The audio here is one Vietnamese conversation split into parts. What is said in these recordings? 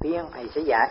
Tiên thầy sẽ dạy.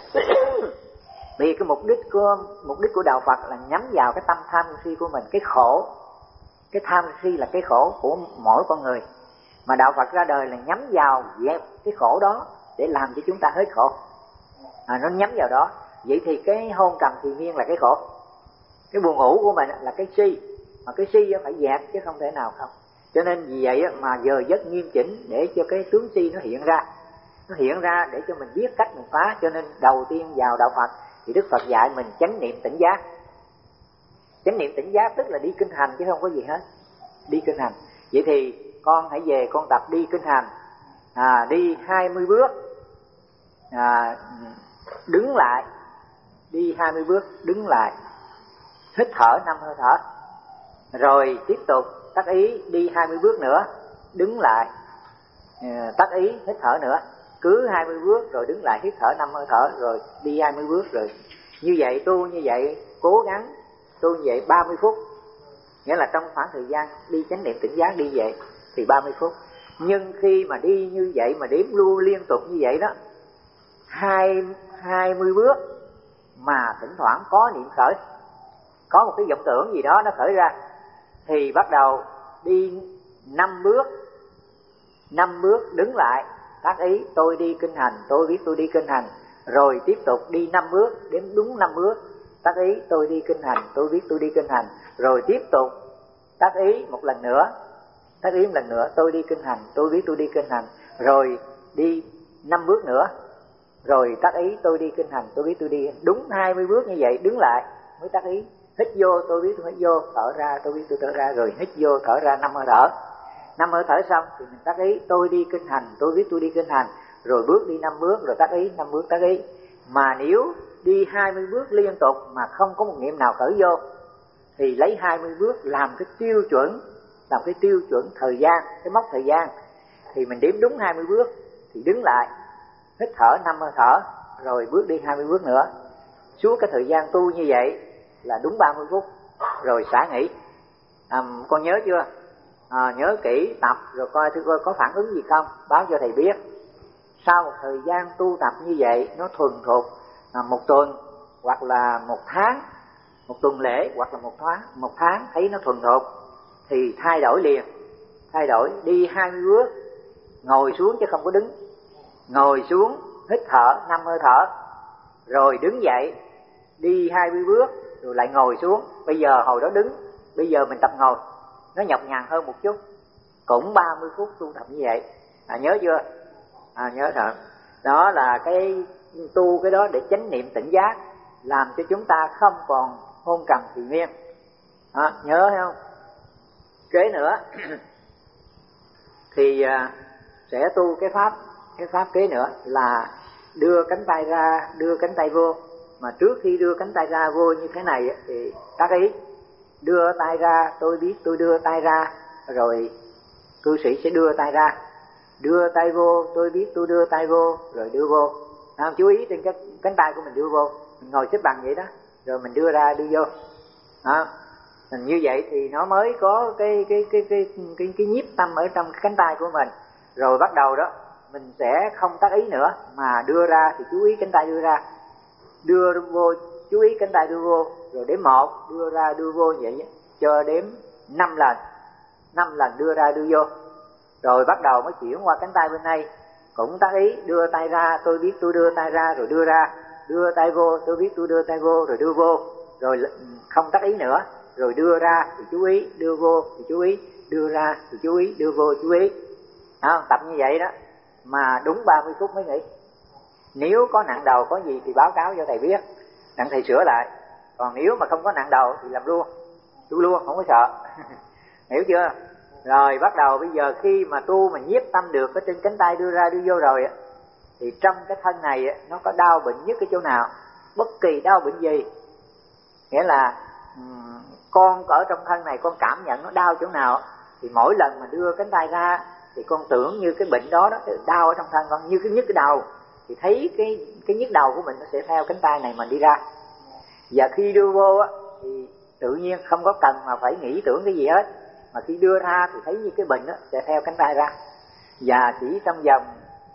Vì cái mục đích của đạo Phật là nhắm vào cái tâm tham si của mình, cái khổ, cái tham si là cái khổ của mỗi con người, mà đạo Phật ra đời là nhắm vào dẹp cái khổ đó để làm cho chúng ta hết khổ. Nó nhắm vào đó. Vậy thì cái hôn trầm thì miên là cái khổ, cái buồn ngủ của mình là cái si, mà cái si phải dẹp chứ không thể nào không. Cho nên vì vậy mà giờ giấc nghiêm chỉnh để cho cái tướng si nó hiện ra để cho mình biết cách mình phá. Cho nên đầu tiên vào đạo Phật thì Đức Phật dạy mình chánh niệm tỉnh giác. Chánh niệm tỉnh giác tức là đi kinh hành chứ không có gì hết, đi kinh hành. Vậy thì con hãy về con tập đi kinh hành, đi 20 bước, đứng lại, đi 20 bước đứng lại, hít thở 5 hơi thở, rồi tiếp tục tác ý đi 20 bước nữa, đứng lại, tác ý hít thở nữa, cứ 20 bước rồi đứng lại hít thở 5 hơi thở, rồi đi 20 bước. Rồi như vậy tu như vậy, cố gắng tu như vậy 30 phút, nghĩa là trong khoảng thời gian đi chánh niệm tỉnh giác đi vậy thì 30 phút. Nhưng khi mà đi như vậy mà đếm lưu liên tục như vậy đó, 20 bước mà thỉnh thoảng có niệm khởi, có một cái vọng tưởng gì đó nó khởi ra, thì bắt đầu đi 5 bước đứng lại, tác ý tôi đi kinh hành, tôi biết tôi đi kinh hành, rồi tiếp tục đi 5 bước, đếm đúng 5 bước, tác ý tôi đi kinh hành, tôi biết tôi đi kinh hành, rồi tiếp tục tác ý một lần nữa, tác ý một lần nữa, tôi đi kinh hành, tôi biết tôi đi kinh hành, rồi đi 5 bước nữa, rồi tác ý tôi đi kinh hành, tôi biết tôi đi. Đúng 20 bước như vậy đứng lại mới tác ý, hít vô tôi biết tôi hít vô, thở ra tôi biết tôi thở ra, rồi hít vô thở ra 5 hơi thở. 5 hơi thở xong thì mình tác ý tôi đi kinh hành, tôi biết tôi đi kinh hành, rồi bước đi 5 bước, rồi tác ý 5 bước tác ý. Mà nếu đi 20 bước liên tục mà không có một niệm nào khởi vô thì lấy 20 bước làm cái tiêu chuẩn thời gian, cái mốc thời gian. Thì mình đếm đúng 20 bước thì đứng lại, hít thở 5 hơi thở, rồi bước đi 20 bước nữa. Suốt cái thời gian tu như vậy là đúng 30 phút, rồi xả nghỉ. Con nhớ chưa? Nhớ kỹ tập rồi coi thử coi có phản ứng gì không, báo cho thầy biết. Sau một thời gian tu tập như vậy, nó thuần thục một tuần hoặc là một tháng, một tuần lễ hoặc là một tháng thấy nó thuần thục thì thay đổi liền. Thay đổi đi 20 bước, ngồi xuống chứ không có đứng, ngồi xuống hít thở 5 hơi thở, rồi đứng dậy đi 20 bước rồi lại ngồi xuống. Bây giờ hồi đó đứng, bây giờ mình tập ngồi, nó nhọc nhằn hơn một chút, cũng 30 phút tu tập như vậy. Nhớ chưa? Nhớ rồi. Đó là cái tu cái đó để chánh niệm tỉnh giác, làm cho chúng ta không còn hôn trầm trì miên. Nhớ hay không? Kế nữa thì sẽ tu cái pháp kế nữa là đưa cánh tay ra, đưa cánh tay vô. Mà trước khi đưa cánh tay ra vô như thế này thì tác ý đưa tay ra, tôi biết tôi đưa tay ra, rồi cư sĩ sẽ đưa tay ra, đưa tay vô, tôi biết tôi đưa tay vô, rồi đưa vô. Chú ý trên cái cánh tay của mình đưa vô, mình ngồi xếp bằng vậy đó, rồi mình đưa ra đưa vô. Như vậy thì nó mới có cái nhiếp tâm ở trong cánh tay của mình. Rồi bắt đầu đó mình sẽ không tác ý nữa, mà đưa ra thì chú ý cánh tay đưa ra, đưa vô chú ý cánh tay đưa vô, rồi đếm 1, đưa ra đưa vô vậy cho đếm 5 lần, 5 lần đưa ra đưa vô. Rồi bắt đầu mới chuyển qua cánh tay bên đây, cũng tác ý đưa tay ra, tôi biết tôi đưa tay ra, rồi đưa ra, đưa tay vô, tôi biết tôi đưa tay vô, rồi đưa vô, rồi không tác ý nữa, rồi đưa ra thì chú ý, đưa vô thì chú ý, đưa ra thì chú ý, đưa vô chú ý. Tập như vậy đó mà đúng 30 phút mới nghỉ. Nếu có nặng đầu có gì thì báo cáo cho thầy biết, đặng thầy sửa lại. Còn nếu mà không có nặng đầu thì làm luôn, tu luôn, không có sợ. Hiểu chưa? Rồi bắt đầu bây giờ khi mà tu mà nhiếp tâm được ở trên cánh tay đưa ra đưa vô rồi thì trong cái thân này nó có đau bệnh nhất cái chỗ nào, bất kỳ đau bệnh gì, nghĩa là con ở trong thân này con cảm nhận nó đau chỗ nào thì mỗi lần mà đưa cánh tay ra thì con tưởng như cái bệnh đó cái đau ở trong thân con, như cái nhức cái đầu thì thấy cái nhức đầu của mình nó sẽ theo cánh tay này mà đi ra. Và khi đưa vô thì tự nhiên không có cần mà phải nghĩ tưởng cái gì hết, mà khi đưa ra thì thấy như cái bệnh đó sẽ theo cánh tay ra. Và chỉ trong vòng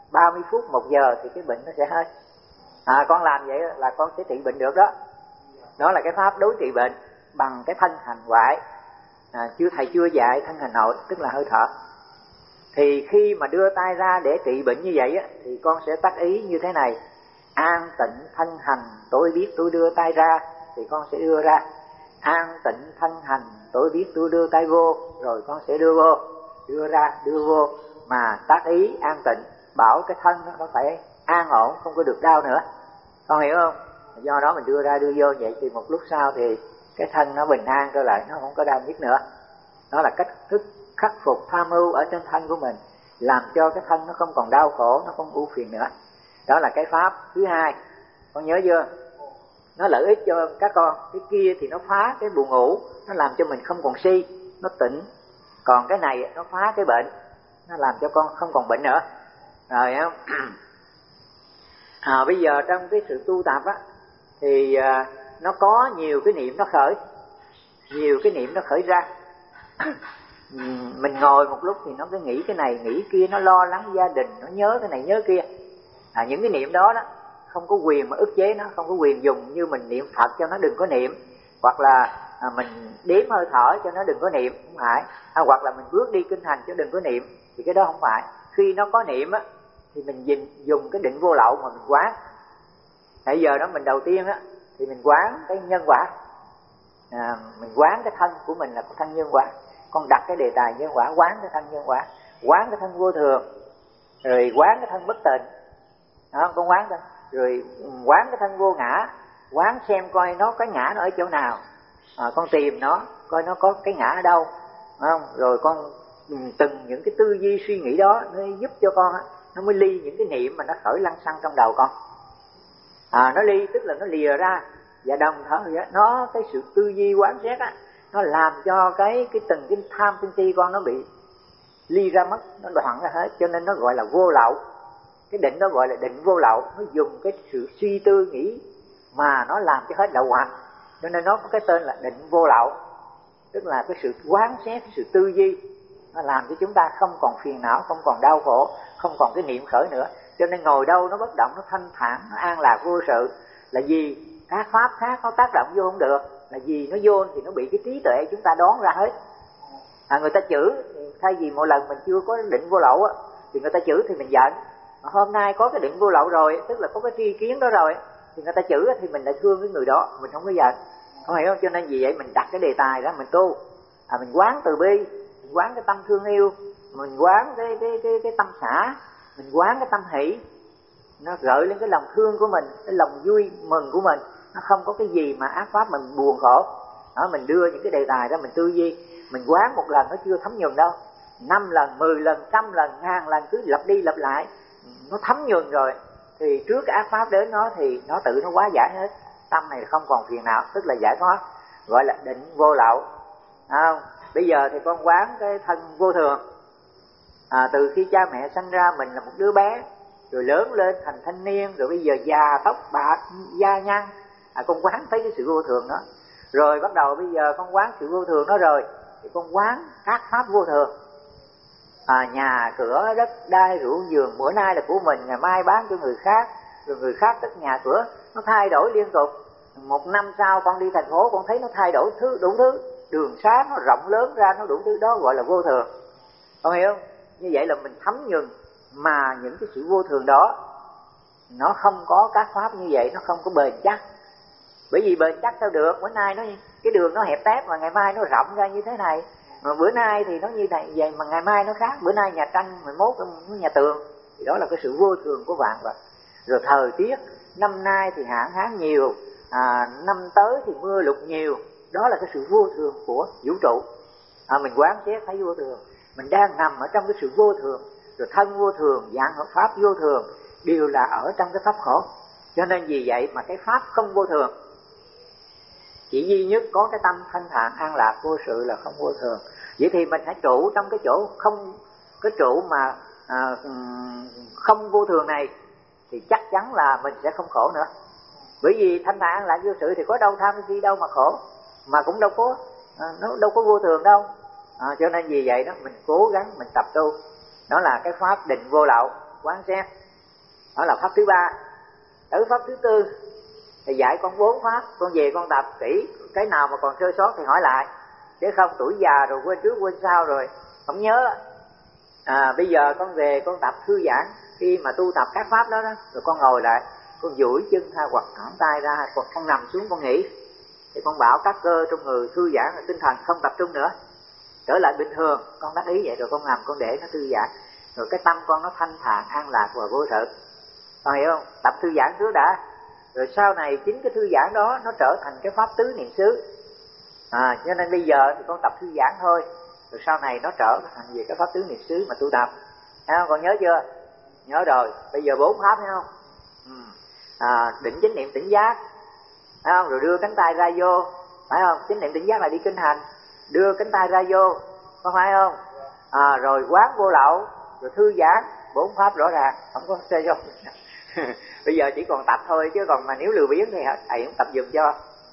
30 phút 1 giờ thì cái bệnh nó sẽ hết. Con làm vậy là con sẽ trị bệnh được đó. Đó là cái pháp đối trị bệnh bằng cái thân hành ngoại. Thầy chưa dạy thân hành nội, tức là hơi thở. Thì khi mà đưa tay ra để trị bệnh như vậy á, thì con sẽ tác ý như thế này: an tịnh thân hành, tôi biết tôi đưa tay ra, thì con sẽ đưa ra. An tịnh thân hành, tôi biết tôi đưa tay vô, rồi con sẽ đưa vô, đưa ra, đưa vô, mà tác ý an tịnh, bảo cái thân nó phải an ổn, không có được đau nữa. Con hiểu không? Do đó mình đưa ra đưa vô vậy thì một lúc sau thì cái thân nó bình an trở lại, nó không có đau nhức nữa. Đó là cách thức khắc phục tham ưu ở trên thân của mình, làm cho cái thân nó không còn đau khổ, nó không ưu phiền nữa. Đó là cái pháp thứ hai. Con nhớ chưa? Nó lợi ích cho các con. Cái kia thì nó phá cái buồn ngủ, nó làm cho mình không còn si, nó tỉnh. Còn cái này nó phá cái bệnh, nó làm cho con không còn bệnh nữa. Rồi không? Bây giờ trong cái sự tu tập á, thì nó có nhiều cái niệm nó khởi, nhiều cái niệm nó khởi ra. Mình ngồi một lúc thì nó cứ nghĩ cái này nghĩ kia, nó lo lắng gia đình, nó nhớ cái này nhớ kia. Những cái niệm đó không có quyền mà ức chế nó, không có quyền dùng như mình niệm Phật cho nó đừng có niệm, hoặc là mình đếm hơi thở cho nó đừng có niệm, không phải. Hoặc là mình bước đi kinh hành cho đừng có niệm, thì cái đó không phải. Khi nó có niệm á thì mình dùng cái định vô lậu mà mình quán. Bây giờ đó mình đầu tiên á thì mình quán cái nhân quả, mình quán cái thân của mình là cái thân nhân quả. Con đặt cái đề tài nhân quả, quán cái thân nhân quả, quán cái thân vô thường, rồi quán cái thân bất tịnh. Đó, con quán thôi. Rồi quán cái thân vô ngã, quán xem coi nó cái ngã nó ở chỗ nào. Con tìm nó, coi nó có cái ngã ở đâu, không? Rồi con từng những cái tư duy suy nghĩ đó nó giúp cho con nó mới ly những cái niệm mà nó khởi lăng xăng trong đầu con. Nó ly tức là nó lìa ra, và đồng thời nó cái sự tư duy quán xét nó làm cho cái từng cái tham sân si con nó bị ly ra mất, nó đoạn ra hết, cho nên nó gọi là vô lậu. Cái định đó gọi là định vô lậu, nó dùng cái sự suy tư nghĩ mà nó làm cho hết lậu hoặc, cho nên nó có cái tên là định vô lậu. Tức là cái sự quán xét, cái sự tư duy, nó làm cho chúng ta không còn phiền não, không còn đau khổ, không còn cái niệm khởi nữa. Cho nên ngồi đâu nó bất động, nó thanh thản, nó an lạc vô sự. Là vì các pháp khác nó tác động vô không được, là vì nó vô thì nó bị cái trí tuệ chúng ta đoán ra hết. Người ta chửi, thay vì mỗi lần mình chưa có định vô lậu thì người ta chửi thì mình giận. Mà hôm nay có cái định vô lậu rồi, tức là có cái tri kiến đó rồi, thì người ta chửi thì mình lại thương cái người đó, mình không có giận. Không hiểu không? Cho nên vì vậy mình đặt cái đề tài đó mình tu, mình quán từ bi, mình quán cái tâm thương yêu, mình quán cái tâm xả, mình quán cái tâm hỷ, nó gợi lên cái lòng thương của mình, cái lòng vui mừng của mình. Nó không có cái gì mà ác pháp mình buồn khổ. Đó, mình đưa những cái đề tài đó mình tư duy, mình quán một lần nó chưa thấm nhuần đâu, 5 lần, 10 lần, 100 lần, 1000 lần, cứ lặp đi lặp lại, nó thấm nhuần rồi thì trước cái ác pháp đến nó thì nó tự nó hóa giải hết. Tâm này không còn phiền não, tức là giải thoát, gọi là định vô lậu. Không? Bây giờ thì con quán cái thân vô thường. Từ khi cha mẹ sanh ra mình là một đứa bé, rồi lớn lên thành thanh niên, rồi bây giờ già tóc bạc da nhăn, con quán thấy cái sự vô thường đó. Rồi bắt đầu bây giờ con quán sự vô thường đó rồi thì con quán các pháp vô thường. Nhà cửa đất đai ruộng vườn bữa nay là của mình, ngày mai bán cho người khác, rồi người khác tất nhà cửa, nó thay đổi liên tục. 1 năm sau con đi thành phố con thấy nó thay đổi đủ thứ, đường xá nó rộng lớn ra, nó đủ thứ, đó gọi là vô thường. Con hiểu không? Như vậy là mình thấm nhuần, mà những cái sự vô thường đó nó không có các pháp như vậy, nó không có bền chắc. Bởi vì bền chắc sao được? Bữa nay nó cái đường nó hẹp tép mà ngày mai nó rộng ra như thế này, mà bữa nay thì nó như này vậy mà ngày mai nó khác. Bữa nay nhà tranh 11 nó nhà tường, thì đó là cái sự vô thường của vạn vật. Rồi thời tiết năm nay thì hạn hán nhiều, năm tới thì mưa lụt nhiều, đó là cái sự vô thường của vũ trụ. Mình quán xét thấy vô thường, mình đang nằm ở trong cái sự vô thường. Rồi thân vô thường, dạng hợp pháp vô thường đều là ở trong cái pháp khổ. Cho nên vì vậy mà cái pháp không vô thường, chỉ duy nhất có cái tâm thanh thản an lạc vô sự là không vô thường. Vậy thì mình hãy trụ trong cái chỗ không, cái trụ mà không vô thường này, thì chắc chắn là mình sẽ không khổ nữa. Bởi vì thanh thản an lạc vô sự thì có đâu tham gì đâu mà khổ, mà cũng đâu có nó đâu có vô thường đâu. Cho nên vì vậy đó mình cố gắng mình tập tu, đó là cái pháp định vô lậu quán xét. đó là pháp thứ ba. Tới pháp thứ tư thì dạy con 4 pháp, con về con tập kỹ, cái nào mà còn sơ sót thì hỏi lại, chứ không tuổi già rồi quên trước quên sau rồi không nhớ. Bây giờ con về con tập thư giãn, khi mà tu tập các pháp đó rồi con ngồi lại, con duỗi chân ra hoặc thõng tay ra, hoặc con nằm xuống con nghỉ, thì con bảo các cơ trong người thư giãn, rồi tinh thần không tập trung nữa, trở lại bình thường. Con đắc ý vậy rồi con nằm con để nó thư giãn, rồi cái tâm con nó thanh thản an lạc và vô sự. Con hiểu không? Tập thư giãn trước đã, rồi sau này chính cái thư giãn đó nó trở thành cái pháp tứ niệm xứ. Cho nên bây giờ thì con tập thư giãn thôi, rồi sau này nó trở thành về cái pháp tứ niệm xứ mà tu tập. Thấy không? Con nhớ chưa? Nhớ rồi. Bây giờ 4 pháp thấy không? Định chánh niệm tỉnh giác, thấy không? Rồi đưa cánh tay ra vô, phải không? Chánh niệm tỉnh giác là đi kinh hành, đưa cánh tay ra vô, có phải không? Rồi quán vô lậu, rồi thư giãn, 4 pháp rõ ràng, không có xe vô. Bây giờ chỉ còn tập thôi, chứ còn mà nếu lười biếng thì thầy cũng tập giùm cho.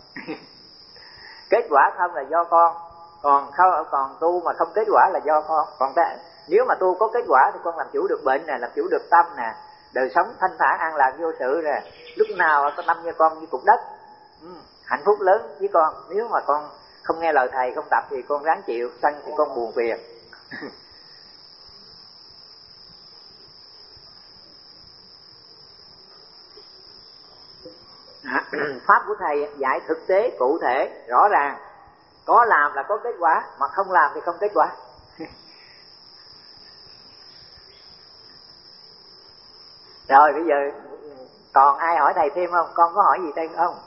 Kết quả không là do con, còn tu mà không kết quả là do con. Còn nếu mà tu có kết quả thì con làm chủ được bệnh nè, làm chủ được tâm nè, đời sống thanh thản an lạc vô sự nè, lúc nào có tâm như con như cục đất. Hạnh phúc lớn với con. Nếu mà con không nghe lời thầy, không tập thì con ráng chịu, sân thì con buồn phiền. Pháp của thầy dạy thực tế cụ thể rõ ràng, có làm là có kết quả, mà không làm thì không kết quả. Rồi bây giờ còn ai hỏi thầy thêm không? Con có hỏi gì thêm không?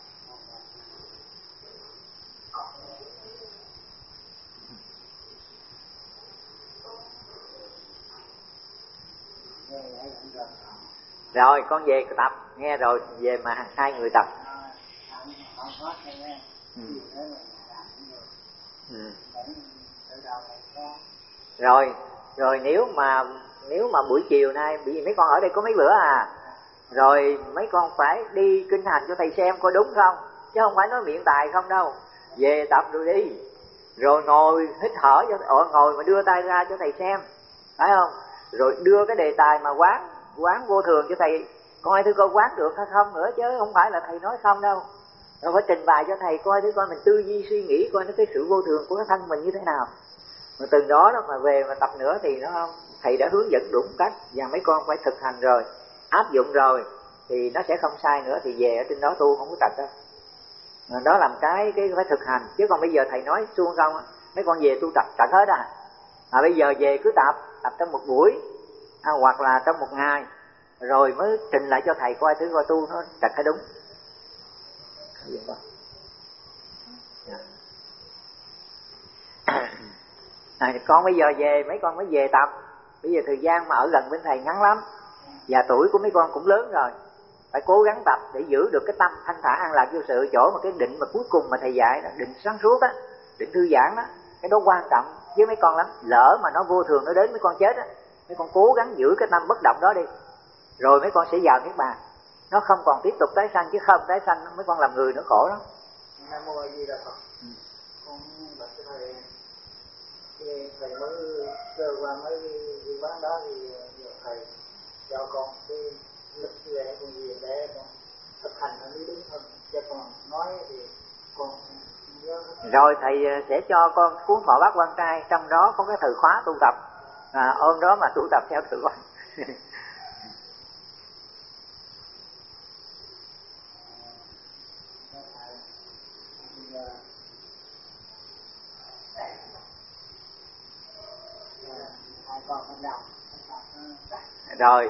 Rồi con về tập, nghe rồi về mà 2 người tập. Rồi nếu mà buổi chiều nay, bởi vì mấy con ở đây có mấy bữa rồi mấy con phải đi kinh hành cho thầy xem coi đúng không, chứ không phải nói miệng tài không đâu. Về tập rồi đi, rồi ngồi hít thở ngồi mà đưa tay ra cho thầy xem, phải không? Rồi đưa cái đề tài mà quán vô thường cho thầy coi thử coi quán được hay không nữa, chứ không phải là thầy nói không đâu. Rồi phải trình bày cho thầy coi thử coi mình tư duy suy nghĩ coi nó cái sự vô thường của cái thân mình như thế nào. Mà từ đó mà về mà tập nữa thì thầy đã hướng dẫn đúng cách, và mấy con phải thực hành rồi, áp dụng rồi thì nó sẽ không sai nữa, thì về ở trên đó tu không có tật đâu. Đó làm cái phải thực hành, chứ còn bây giờ thầy nói suông không mấy con về tu tập tật hết bây giờ về cứ tập trong một buổi hoặc là trong một ngày, rồi mới trình lại cho thầy coi thử coi tu nó tật hay đúng. Con bây giờ về, mấy con mới về tập. Bây giờ thời gian mà ở gần bên thầy ngắn lắm, và tuổi của mấy con cũng lớn rồi, phải cố gắng tập để giữ được cái tâm thanh thản an lạc vô sự. Chỗ mà cái định mà cuối cùng mà thầy dạy đó, định sáng suốt á, định thư giãn đó, cái đó quan trọng với mấy con lắm. Lỡ mà nó vô thường nó đến mấy con chết á, mấy con cố gắng giữ cái tâm bất động đó đi, rồi mấy con sẽ vào niết bàn, nó không còn tiếp tục tái sanh. Chứ không tái sanh mấy con làm người nữa khổ lắm. Nam mô A Di Đà Phật. Con bạch thầy mới sơ qua mới đi quán đó thì nhờ thầy cho con cái lịch về con gì để con thực hành nó mới đúng hơn, cho con nói thì con nhớ. Rồi thầy sẽ cho con cuốn Thọ Bát Quan Trai, trong đó có cái từ khóa tu tập, ôm đó mà tu tập theo từ khóa. Rồi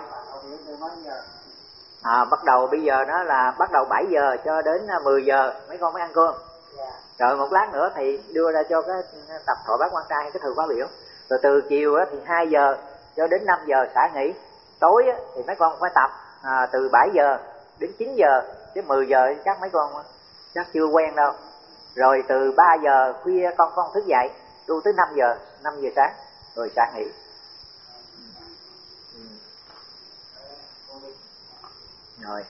bắt đầu bây giờ nó là bắt đầu 7 giờ cho đến 10 giờ mấy con mới ăn cơm. Rồi một lát nữa thì đưa ra cho cái tập Thọ Bát Quan Trai, cái thư khóa biểu. Rồi từ chiều thì 2 giờ cho đến 5 giờ xả nghỉ. Tối thì mấy con phải tập từ 7 giờ đến 9 giờ, chứ 10 giờ chắc mấy con chắc chưa quen đâu. Rồi từ 3 giờ khuya con thức dậy tu tới 5 giờ sáng rồi xả nghỉ. Rồi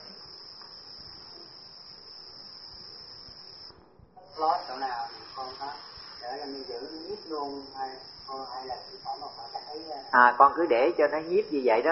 lót chỗ nào con có để là mình giữ nhiếp luôn hay là chỉ phải một phải thấy con cứ để cho nó nhiếp như vậy đó,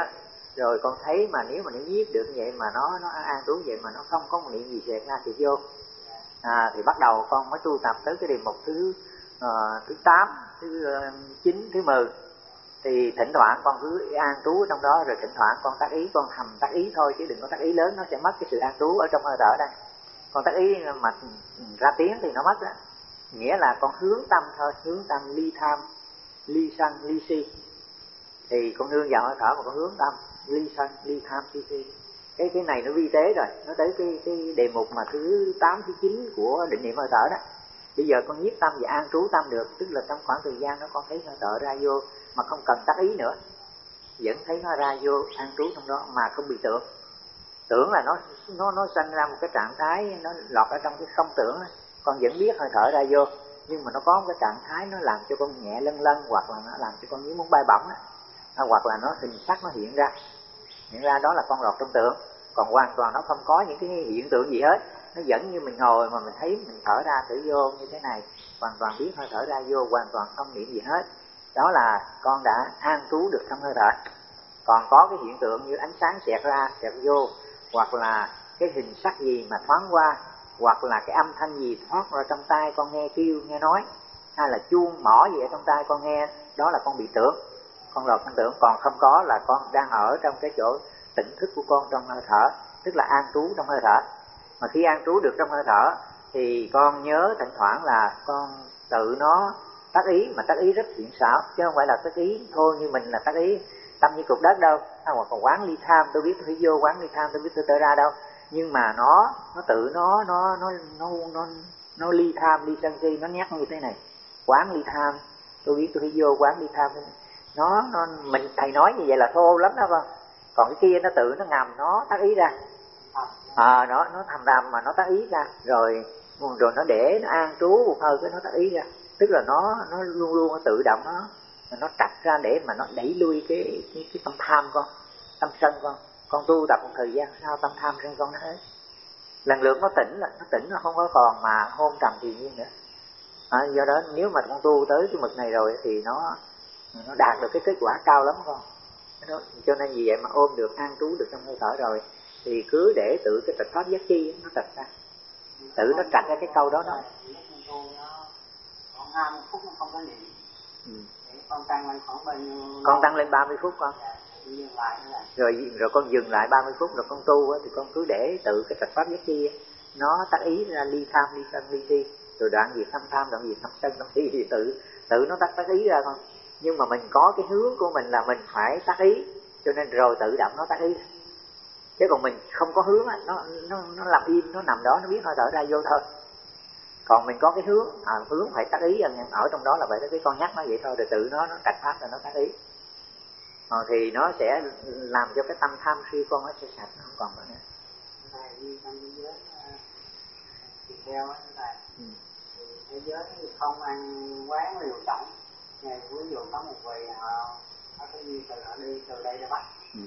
Rồi con thấy mà nếu mà nó nhiếp được như vậy mà nó an trú vậy mà nó không có một niệm gì xẹt ra thì vô. Thì bắt đầu con mới tu tập tới cái đề mục thứ 8, thứ 9, thứ 10. Thì thỉnh thoảng con cứ an trú ở trong đó, rồi thỉnh thoảng con tác ý, con thầm tác ý thôi chứ đừng có tác ý lớn, nó sẽ mất cái sự an trú ở trong hơi thở đây. Con tác ý mà ra tiếng thì nó mất đó. Nghĩa là con hướng tâm thôi, hướng tâm ly tham, ly sân, ly si. Thì con nương vào hơi thở mà con hướng tâm ly sân, ly tham, ly si. Cái này nó vi tế rồi, nó tới cái đề mục mà thứ 8, thứ 9 của định niệm hơi thở đó. Bây giờ con nhiếp tâm và an trú tâm được, tức là trong khoảng thời gian đó con thấy hơi thở ra vô mà không cần tác ý nữa, vẫn thấy nó ra vô an trú trong đó mà không bị tưởng. Tưởng là nó sanh ra một cái trạng thái, nó lọt ở trong cái không tưởng đó. Con vẫn biết hơi thở ra vô, nhưng mà nó có một cái trạng thái nó làm cho con nhẹ lân lân, hoặc là nó làm cho con như muốn bay bổng đó. Hoặc là nó hình sắc nó hiện ra đó là con lọt trong tưởng. Còn hoàn toàn nó không có những cái hiện tượng gì hết, nó vẫn như mình ngồi mà mình thấy mình thở ra thở vô như thế này, hoàn toàn biết hơi thở ra vô, hoàn toàn không niệm gì hết. Đó là con đã an trú được trong hơi thở. Còn có cái hiện tượng như ánh sáng xẹt ra xẹt vô, hoặc là cái hình sắc gì mà thoáng qua, hoặc là cái âm thanh gì thoát ra trong tai con nghe kêu nghe nói, hay là chuông mỏ gì ở trong tai con nghe, đó là con bị tưởng, con lọt trong tưởng. Còn không có là con đang ở trong cái chỗ tỉnh thức của con trong hơi thở, tức là an trú trong hơi thở. Mà khi an trú được trong hơi thở thì con nhớ thỉnh thoảng là con tự nó tác ý, mà tác ý rất thiện xảo, chứ không phải là tác ý thôi như mình là tác ý tâm như cục đất đâu, hoặc còn quán ly tham, tôi biết tôi phải vô quán ly tham, tôi biết tôi tới ra đâu. Nhưng mà nó tự nó ly tham ly sân si, nó nhắc như thế này, quán ly tham, tôi biết tôi phải vô quán ly tham. Nó mình thầy nói như vậy là thô lắm đó con. Còn cái kia nó tự nó ngầm nó tác ý ra, nó thầm đàm mà nó tác ý ra, rồi nó để nó an trú một hơi cái nó tác ý ra, tức là nó luôn luôn nó tự động nó trạch ra để mà nó đẩy lui cái tâm tham con, tâm sân con tu tập một thời gian sau tâm tham sân con nó hết, lần lượt nó tỉnh nó không có còn mà hôn trầm tự nhiên nữa. Do đó nếu mà con tu tới cái mực này rồi thì nó đạt được cái kết quả cao lắm con. Cho nên vì vậy mà ôm được an trú được trong hơi thở rồi thì cứ để tự cái trạch pháp giác chi nó trạch ra, tự nó trạch ra cái câu đó đó. Còn 20 phút nó không có niệm. Con tăng lên khoảng bao nhiêu? Con tăng lên 30 phút con. Rồi con dừng lại 30 phút rồi con tu thì con cứ để tự cái trạch pháp giác chi nó tác ý ra ly tham ly sân ly si, rồi đoạn diệt tham tham, đoạn diệt tham sân đoạn si thì tự nó tác ý ra con. Nhưng mà mình có cái hướng của mình là mình phải tác ý, cho nên rồi tự động nó tác ý. Chứ còn mình không có hướng nó làm im, nó nằm đó nó biết hơi thở ra vô thôi. Còn mình có cái hướng, hướng phải tác ý, ở trong đó là vậy đó, cái con nhắc nó vậy thôi, rồi tự nó trách pháp là nó tác ý. Thì nó sẽ làm cho cái tâm tham si con nó sẽ sạch, nó không còn nữa. Theo là thế giới thì không ăn quán liều tổng, ví dụ có một vị họ cái gì từ họ đi từ đây ra Bắc,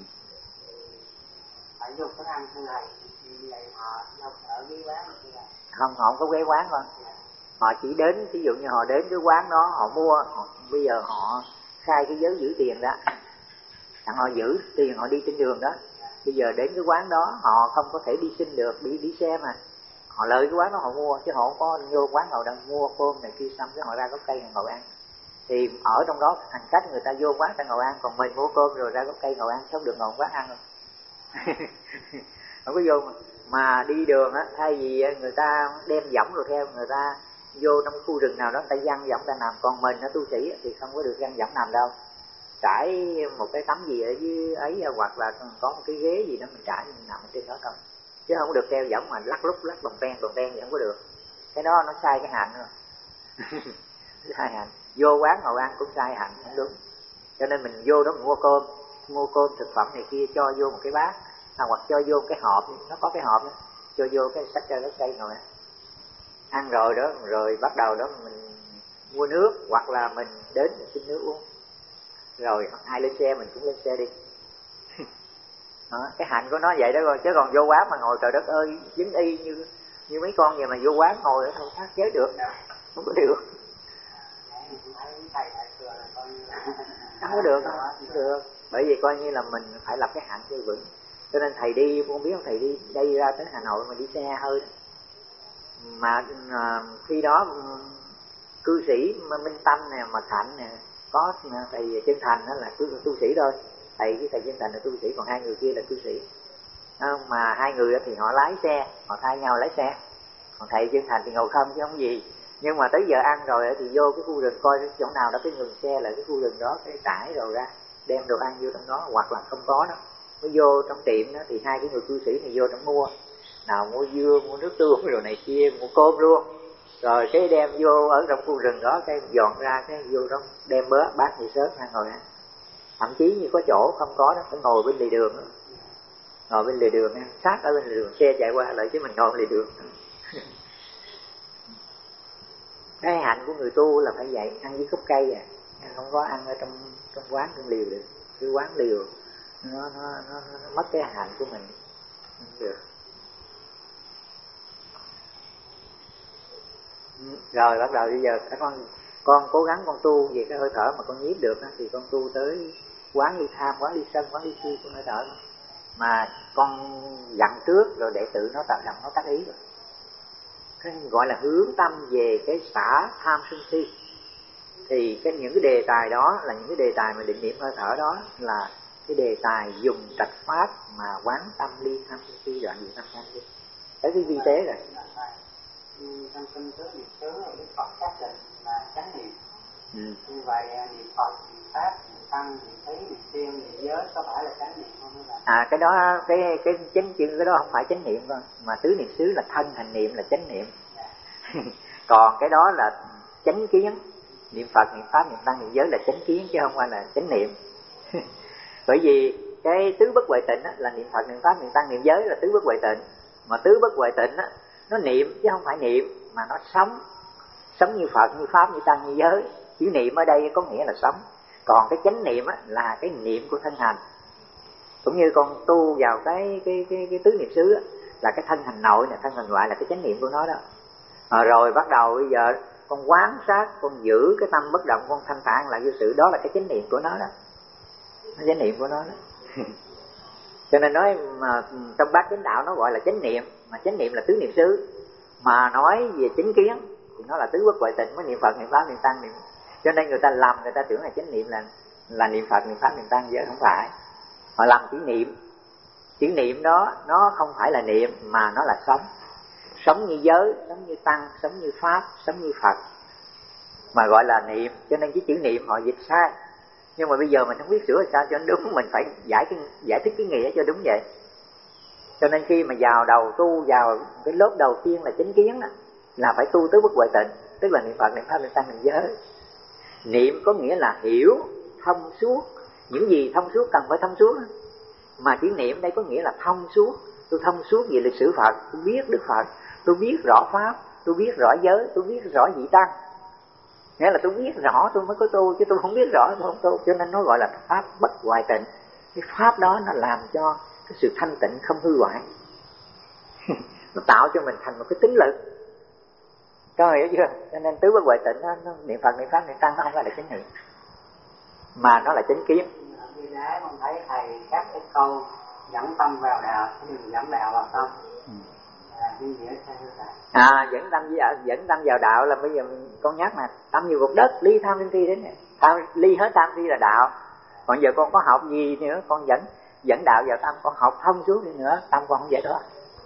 phải dùng thức ăn thưa thầy, như vậy họ đâu ở cái quán như vậy. Không, họ không có ghé quán thôi. Họ chỉ đến, ví dụ như họ đến cái quán đó họ mua, bây giờ họ khai cái giới giữ tiền đó, thằng họ giữ tiền họ đi trên đường đó. Bây giờ đến cái quán đó họ không có thể đi xin được, đi xe mà họ lợi cái quán đó họ mua, chứ họ không có vô quán ngồi đang mua cơm này kia xong cái họ ra gốc cây ngồi ăn. Thì ở trong đó hành khách người ta vô quán ta ngồi ăn, còn mình mua cơm rồi ra gốc cây ngồi ăn, không được ngồi quán ăn rồi. Không có vô mà đi đường á, thay vì người ta đem võng rồi theo, người ta vô trong khu rừng nào đó người ta giăng võng ta nằm, còn mình ở tu sĩ thì không có được giăng võng nằm đâu, trải một cái tấm gì ở dưới ấy, hoặc là có một cái ghế gì đó mình trải mình nằm ở trên đó thôi, chứ không có được đeo võng mà lắc lúc lắc bồng ben thì không có được. Cái đó nó sai cái hạnh rồi. Sai hạnh, vô quán ngồi ăn cũng sai hạnh, không đúng. Cho nên mình vô đó mình mua cơm thực phẩm này kia cho vô một cái bát, hoặc cho vô cái hộp, nó có cái hộp đó, cho vô cái sách cho cây ngồi ăn rồi đó, rồi bắt đầu đó mình mua nước, hoặc là mình đến mình xin nước uống, rồi ai lên xe mình cũng lên xe đi. Đó, cái hạnh của nó vậy đó rồi, chứ còn vô quán mà ngồi trời đất ơi dính y như mấy con vậy mà vô quán ngồi không thoát chế được, không có được. Không có được, không được. Bởi vì coi như là mình phải lập cái hạnh cho vững. Cho nên thầy đi, không biết thầy đi đây ra tới Hà Nội mà đi xe hơi mà khi đó cư sĩ Minh Tâm nè, mà Thạnh nè, có thầy Chân Thành đó là tu sĩ thôi. Thầy với thầy Chân Thành là tu sĩ, còn hai người kia là cư sĩ. Mà hai người thì họ lái xe, họ thay nhau lái xe. Còn thầy Chân Thành thì ngồi không chứ không gì. Nhưng mà tới giờ ăn rồi thì vô cái khu rừng coi cái chỗ nào đó cái ngừng xe là cái khu rừng đó, cái trải rồi ra đem đồ ăn vô trong đó, hoặc là không có đó mới vô trong tiệm đó thì hai cái người cư sĩ này vô trong mua, nào mua dưa, mua nước tương rồi này kia, mua cơm luôn, rồi cái đem vô ở trong khu rừng đó, cái dọn ra cái vô trong đem bát mì sớt ra ngồi ăn. Thậm chí như có chỗ không có đó phải ngồi bên lề đường đó. Ngồi bên lề đường ăn, sát ở bên lề đường, xe chạy qua lại chứ mình ngồi bên lề đường. Cái hạnh của người tu là phải vậy, ăn với khúc cây à, không có ăn ở trong quán trong liều được. Cái quán liều nó mất cái hạnh của mình không được. Rồi bắt đầu bây giờ các con cố gắng con tu về cái hơi thở mà con nhiếp được thì con tu tới quán ly tham, quán ly sân, quán ly si của hơi thở mà con dặn trước rồi để tự nó tạo động nó tác ý rồi. Cái gọi là hướng tâm về cái xả tham sân si. Thì những cái đề tài đó là những cái đề tài mà định niệm hơi thở đó là cái đề tài dùng trạch pháp mà quán tâm ly tham sân si, đoạn diệt tham sân si. Tới cái vi tế rồi. Trong kinh tứ niệm xứ Đức Phật xác định là chánh niệm. Như vậy niệm Phật, niệm Pháp, niệm Tăng, niệm Thí, niệm Siêng, niệm Giới có phải là chánh niệm không các bạn? Cái đó cái chánh kiến cái đó không phải chánh niệm thôi, mà tứ niệm xứ là thân hành niệm là chánh niệm. Còn cái đó là chánh kiến. Niệm Phật, niệm Pháp, niệm Tăng, niệm Giới là chánh kiến chứ không phải là chánh niệm. Bởi vì cái tứ bất huệ tịnh là niệm Phật, niệm Pháp, niệm Tăng, niệm Giới là tứ bất huệ tịnh. Mà tứ bất huệ tịnh nó niệm chứ không phải niệm, mà nó sống như Phật, như Pháp, như Tăng, như Giới. Chữ niệm ở đây có nghĩa là sống. Còn cái chánh niệm là cái niệm của thân hành. Cũng như con tu vào cái tứ niệm xứ là cái thân hành nội này, thân hành ngoại là cái chánh niệm của nó đó. Rồi bắt đầu bây giờ con quán sát, con giữ cái tâm bất động, con thanh thản là vô sự, đó là cái chánh niệm của nó đó. Cái chánh niệm của nó đó. Cho nên nói mà trong bát chánh đạo nó gọi là chánh niệm, mà chánh niệm là tứ niệm xứ. Mà nói về chánh kiến thì nó là tứ bất huệ tịnh, mới niệm Phật, niệm Pháp, niệm Tăng, niệm. Cho nên người ta lầm, người ta tưởng là chánh niệm là niệm Phật, niệm Pháp, niệm Tăng, Giới, không phải. Họ lầm chữ niệm. Chữ niệm đó nó không phải là niệm mà nó là sống. Sống như Giới, sống như Tăng, sống như Pháp, sống như Phật mà gọi là niệm. Cho nên cái chữ niệm họ dịch sai. Nhưng mà bây giờ mình không biết sửa sao cho nó đúng, mình phải giải thích cái nghĩa cho đúng vậy. Cho nên khi mà vào đầu tu vào cái lớp đầu tiên là chánh kiến là phải tu tứ bất huệ tịnh, tức là niệm Phật, niệm Pháp, niệm Tăng, niệm Giới. Niệm có nghĩa là hiểu, thông suốt. Những gì thông suốt cần phải thông suốt. Mà chữ niệm đây có nghĩa là thông suốt. Tôi thông suốt về lịch sử Phật, tôi biết Đức Phật, tôi biết rõ Pháp, tôi biết rõ Giới, tôi biết rõ vị Tăng. Nghĩa là tôi biết rõ tôi mới có tu, chứ tôi không biết rõ tôi không tu. Cho nên nó gọi là Pháp bất hoại tịnh. Cái Pháp đó nó làm cho cái sự thanh tịnh không hư hoại. Nó tạo cho mình thành một cái tính lực. Có hiểu chưa? Cho nên tứ bất huệ tịnh nó niệm Phật, niệm Pháp, niệm Tăng nó không phải là chánh niệm, mà nó là chánh kiến. Khi nãy con thấy thầy các cái câu dẫn tâm vào đạo, dẫn đạo vào tâm. Dẫn tâm vào đạo là bây giờ con nhắc nè, tâm như cục đất, ly tham sân si đến này. Ly hết tham si là đạo. Còn giờ con có học gì nữa, con dẫn đạo vào tâm, con học thông suốt đi nữa, tâm con không vậy đó.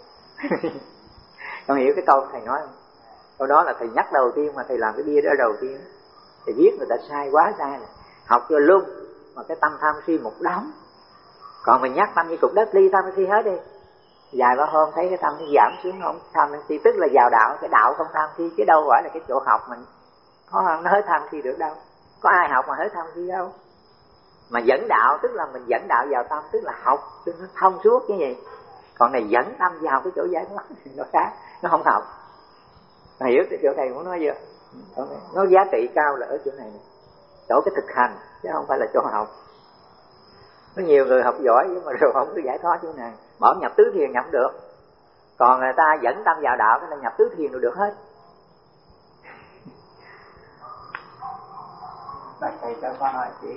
Con hiểu cái câu thầy nói không? Câu đó là thầy nhắc đầu tiên mà thầy làm cái bia đó đầu tiên. Thầy biết người ta sai quá sai rồi. Học cho luôn mà cái tâm tham si một đống. Còn mình nhắc tâm như cục đất, ly tham si hết đi. Vài ba hôm thấy cái tâm nó giảm xuống, không tham si, tức là vào đạo, cái đạo không tham si, chứ đâu phải là cái chỗ học mình có nó hết tham si được đâu. Có ai học mà hết tham si đâu. Mà dẫn đạo tức là mình dẫn đạo vào tâm, tức là học tức nó thông suốt như vậy. Còn này dẫn tâm vào cái chỗ giải thoát thì nó khác, nó không học. Mày hiểu cái chỗ này muốn nói chưa? Nó giá trị cao là ở chỗ này, chỗ cái thực hành chứ không phải là chỗ học. Có nhiều người học giỏi nhưng mà rồi không có giải thoát chỗ này, bỏ nhập tứ thiền nhập được. Còn người ta dẫn tâm vào đạo cái là nhập tứ thiền được hết. Bạch thầy cho con hỏi chỉ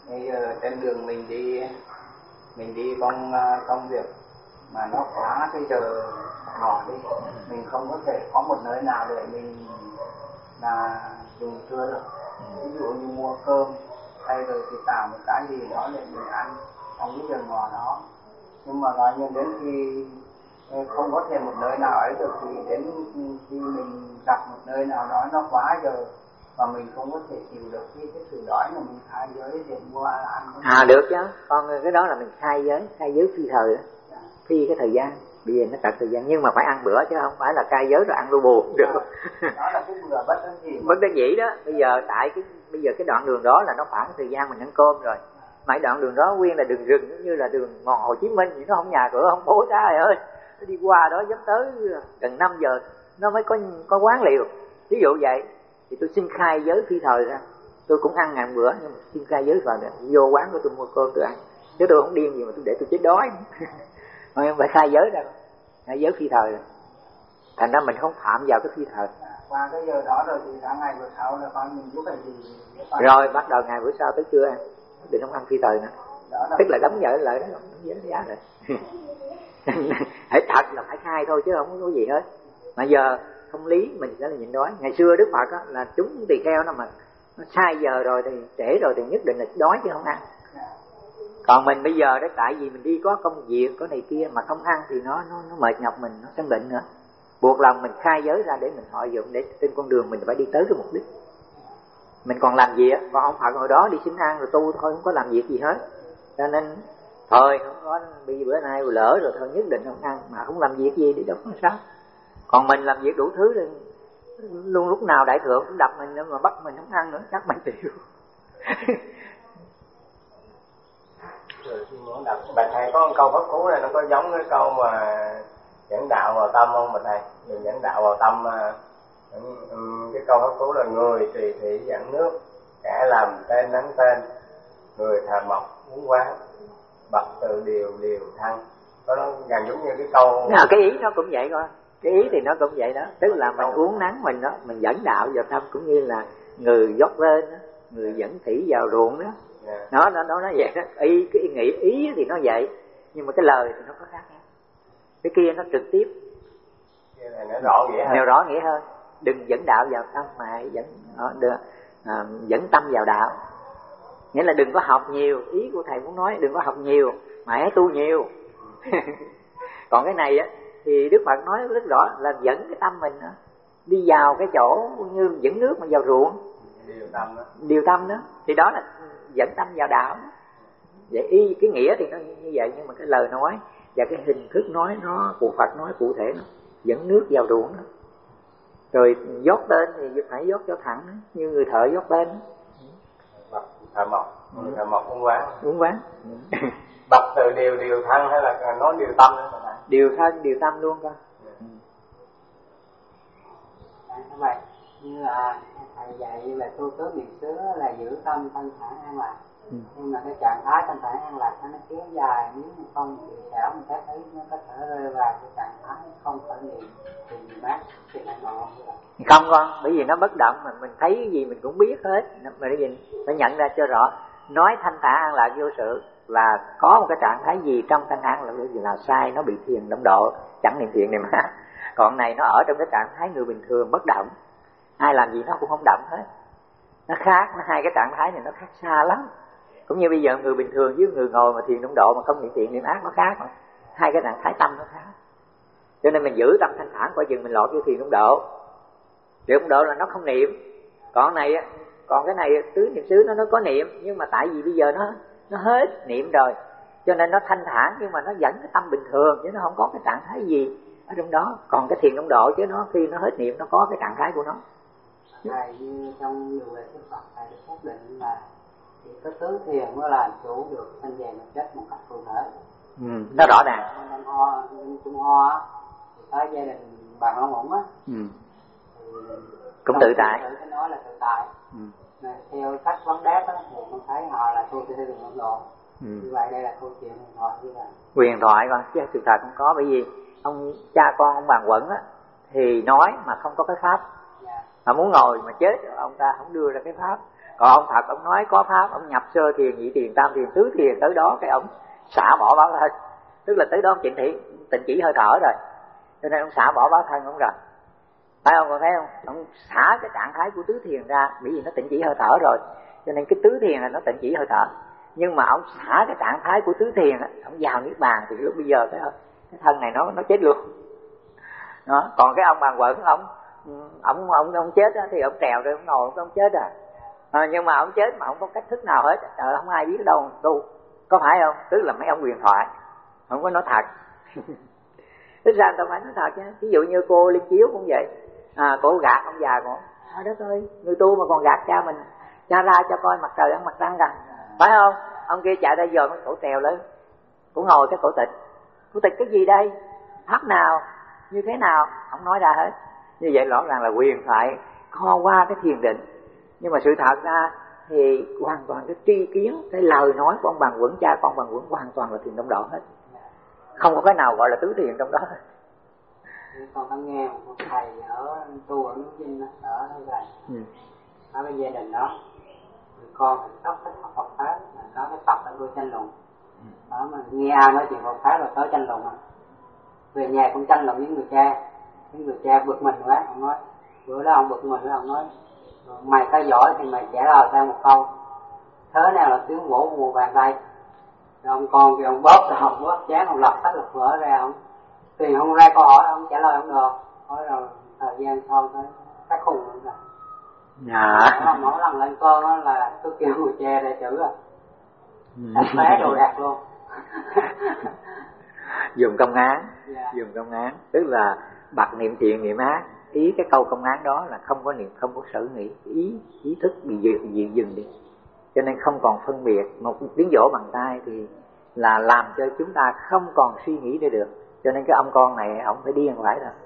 Bây giờ trên đường mình đi công việc mà nó quá cái giờ họ đi, mình không có thể có một nơi nào để mình là dùng trưa được. Ví dụ như mua cơm hay rồi thì tạo một cái gì đó để mình ăn trong cái giờ ngọ đó. Nhưng mà nói như đến khi không có thể một nơi nào ấy được thì đến khi mình gặp một nơi nào đó nó quá giờ mà mình không có thể chịu được cái sự đói mà mình khai giới để mua ăn. Được chứ, con cái đó là mình khai giới phi thời đó, phi cái thời gian, bây giờ nó cắt thời gian nhưng mà phải ăn bữa chứ không phải là khai giới rồi ăn lu bù được. Đó là cái bữa bất đắc dĩ đó. Bây giờ cái đoạn đường đó là nó khoảng thời gian mình ăn cơm rồi. Mà đoạn đường đó nguyên là đường rừng, giống như là đường mòn Hồ Chí Minh thì nó không nhà cửa không phố xá gì ơi. Nó đi qua đó dám tới gần 5 giờ nó mới có quán liệu. Ví dụ vậy thì tôi xin khai giới phi thời ra. Tôi cũng ăn ngày bữa nhưng mà xin khai giới vào vô quán của tôi mua cơm tôi ăn. Chứ tôi không điên gì mà tôi để tôi chết đói. Mà phải khai giới ra, khai giới phi thời rồi. Thành ra mình không phạm vào cái phi thời. Qua cái giờ đó rồi thì cả ngày bữa sau là coi mình biết là gì. Rồi bắt đầu ngày bữa sau tới trưa ăn, đừng không ăn phi thời nữa. Tức là đóng vợ lại đó, đóng giới giá rồi. Hãy thật là phải khai thôi chứ không có gì hết. Mà giờ không lý mình sẽ là nhịn đói. Ngày xưa Đức Phật á, là chúng tỳ kheo nó mà nó sai giờ rồi thì trễ rồi thì nhất định là đói chứ không ăn. Còn mình bây giờ đó tại vì mình đi có công việc có này kia mà không ăn thì nó mệt nhọc mình, nó sinh bệnh nữa. Buộc lòng mình khai giới ra để mình thọ dụng, để trên con đường mình phải đi tới cái mục đích. Mình còn làm gì á, còn ông Phật hồi đó đi xin ăn rồi tu thôi, không có làm việc gì hết. Cho nên thôi không có, bây bữa nay lỡ rồi thôi nhất định không ăn, mà không làm việc gì đi đâu có sao. Còn mình làm việc đủ thứ thì luôn lúc nào đại thượng cũng đập mình mà bắt mình không ăn nữa, chắc mình chịu. Bà thầy có một câu pháp cú này nó có giống cái câu mà dẫn đạo vào tâm không bà thầy? Mình dẫn đạo vào tâm, cái câu pháp cú là người trì thị dẫn nước, kẻ làm tên đánh tên, người thà mộc muốn quán, bậc từ điều điều thăng. Có nó gần giống như cái câu. Cái ý nó cũng vậy coi. Cái ý thì nó cũng vậy đó, tức là mình uống nắng mình đó, mình dẫn đạo vào tâm, cũng như là người dốc lên đó, người dẫn thủy vào ruộng đó. Nó vậy đó. Cái ý thì nó vậy, nhưng mà cái lời thì nó có khác nhau. Cái kia nó trực tiếp, nó rõ nghĩa hơn. Rõ nghĩa hơn. Đừng dẫn đạo vào tâm mà dẫn tâm vào đạo. Nghĩa là đừng có học nhiều. Ý của thầy muốn nói đừng có học nhiều mà hãy tu nhiều. Còn cái này á thì Đức Phật nói rất rõ là dẫn cái tâm mình đó, đi vào cái chỗ như dẫn nước mà vào ruộng, điều tâm đó. Thì đó là dẫn tâm vào đạo. Vậy cái nghĩa thì nó như vậy, nhưng mà cái lời nói và cái hình thức nói nó của Phật nói cụ thể, nó dẫn nước vào ruộng đó. Rồi dốt tên thì phải dốt cho thẳng đó, như người thợ dốt tên đó. Thợ mộc, thợ mộc uống quán. Bậc từ điều thân hay là nói điều tâm đó? Điều thân, điều tâm luôn coi. Các bạn, như là thầy dạy là tu tứ niệm xứ là giữ tâm thanh thản an lạc. Nhưng mà cái trạng thái thanh thản an lạc nó kéo dài, nếu mà không thì xảo mình thấy nó có thể rơi vào cái trạng thái không khởi niệm thì mát thì lại ngọn. Không con, bởi vì nó bất động mà mình thấy cái gì mình cũng biết hết, mà cái gì phải nhận ra cho rõ. Nói thanh thản an lạc vô sự là có một cái trạng thái gì trong thanh thản là sai, nó bị thiền động độ, chẳng niệm thiện niệm ác. Còn này nó ở trong cái trạng thái người bình thường bất động, ai làm gì nó cũng không động hết. Nó khác, hai cái trạng thái này nó khác xa lắm. Cũng như bây giờ người bình thường với người ngồi mà thiền động độ mà không niệm thiện niệm ác nó khác mà. Hai cái trạng thái tâm nó khác. Cho nên mình giữ tâm thanh thản, coi chừng mình lọt vô thiền động độ. Thiền động độ là nó không niệm. Còn cái này tứ niệm xứ nó có niệm, nhưng mà tại vì bây giờ nó hết niệm rồi, cho nên nó thanh thản, nhưng mà nó vẫn cái tâm bình thường chứ nó không có cái trạng thái gì ở trong đó. Còn cái thiền động độ chứ nó khi nó hết niệm nó có cái trạng thái của nó. Thầy như trong đường lễ Đức Phật thầy được xác định là chỉ có tứ thiền mới làm chủ được thanh nhàn vật chất một cách cụ thể. Nó rõ ràng. Trong Trung Hoa thì có gia đình bằng ông ổng á, cũng tự tại. Cái nói là tự tại. Theo cách vấn đáp á thì con thấy họ là tu theo đường Ấn Độ. Như vậy đây là câu chuyện huyền thoại như vậy. Huyền thoại con, chứ sự thật không có, bởi vì ông cha con ông Bàn Quẩn á thì nói mà không có cái pháp. Mà muốn ngồi mà chết ông ta không đưa ra cái pháp, Còn ông thật, ông nói có pháp, ông nhập sơ thiền, nhị thiền, tam thiền, tứ thiền, tới đó cái ông xả bỏ báo thân. Tức là tới đó ông tịnh chỉ hơi thở rồi, cho nên ông xả bỏ báo thân ông rồi. Phải không? Còn thấy không? Ông xả cái trạng thái của tứ thiền ra, bởi vì nó tịnh chỉ hơi thở rồi, cho nên cái tứ thiền là nó tịnh chỉ hơi thở. Nhưng mà ông xả cái trạng thái của tứ thiền á, ông vào niết bàn thì lúc bây giờ cái thân này nó chết luôn. Đó. Còn cái ông bàn quẩn, ông chết á, thì ông trèo rồi ông ngồi ông chết nhưng mà ông chết mà không có cách thức nào hết, không ai biết đâu tu, có phải không? Tức là mấy ông huyền thoại, không có nói thật. Tức ra người ta phải nói thật chứ. Ví dụ như cô Liên Chiếu cũng vậy, cô gạt ông già của, trời đất ơi, người tu mà còn gạt cha mình, cha ra cho coi mặt trời ăn mặt trăng rằng, phải không? Ông kia chạy ra giờ cổ trèo lên, cổ ngồi cái cổ tịch. Cổ tịch cái gì đây? Pháp nào? Như thế nào? Không nói ra hết. Như vậy rõ ràng là huyền thoại kho qua cái thiền định. Nhưng mà sự thật ra thì hoàn toàn cái tri kiến, cái lời nói của ông Bàn Quẩn, cha con Bàn Quẩn hoàn toàn là thiền đông độ hết. Không có cái nào gọi là tứ thiền trong đó. Con có nghe một thầy ở tu ở Núi Vinh đó, ở nơi này, ở cái gia đình đó, con sắp thích học Phật pháp, mà có cái Phật ở đuôi tranh luận. Đó mà nghe ai nói chuyện Phật pháp là tới tranh luận. Về nhà cũng tranh luận với người cha bực mình quá. Ông nói bữa đó ông bực mình quá, ông nói mày có giỏi thì mày trả lời tao một câu, thế nào là tiếng vỗ mùa bàn tay. Rồi ông con kêu ông bóp rồi ông bóp chán, ông lật sách lật vở ra, ông tìm không ra câu hỏi, ông trả lời không được. Nói rồi thời gian sau tới phát khùng luôn rồi. Mỗi lần lên cơn đó là tôi kêu người cha ra chữ rồi, té đồ đạc luôn. Dùng công án, dùng công án, tức là bậc niệm thiện niệm ác. Ý cái câu công án đó là không có niệm, không có sở nghĩ, ý thức bị dừng đi, cho nên không còn phân biệt. Một tiếng vỗ bằng tay thì là làm cho chúng ta không còn suy nghĩ để được, cho nên cái ông con này ông phải điên phải rồi.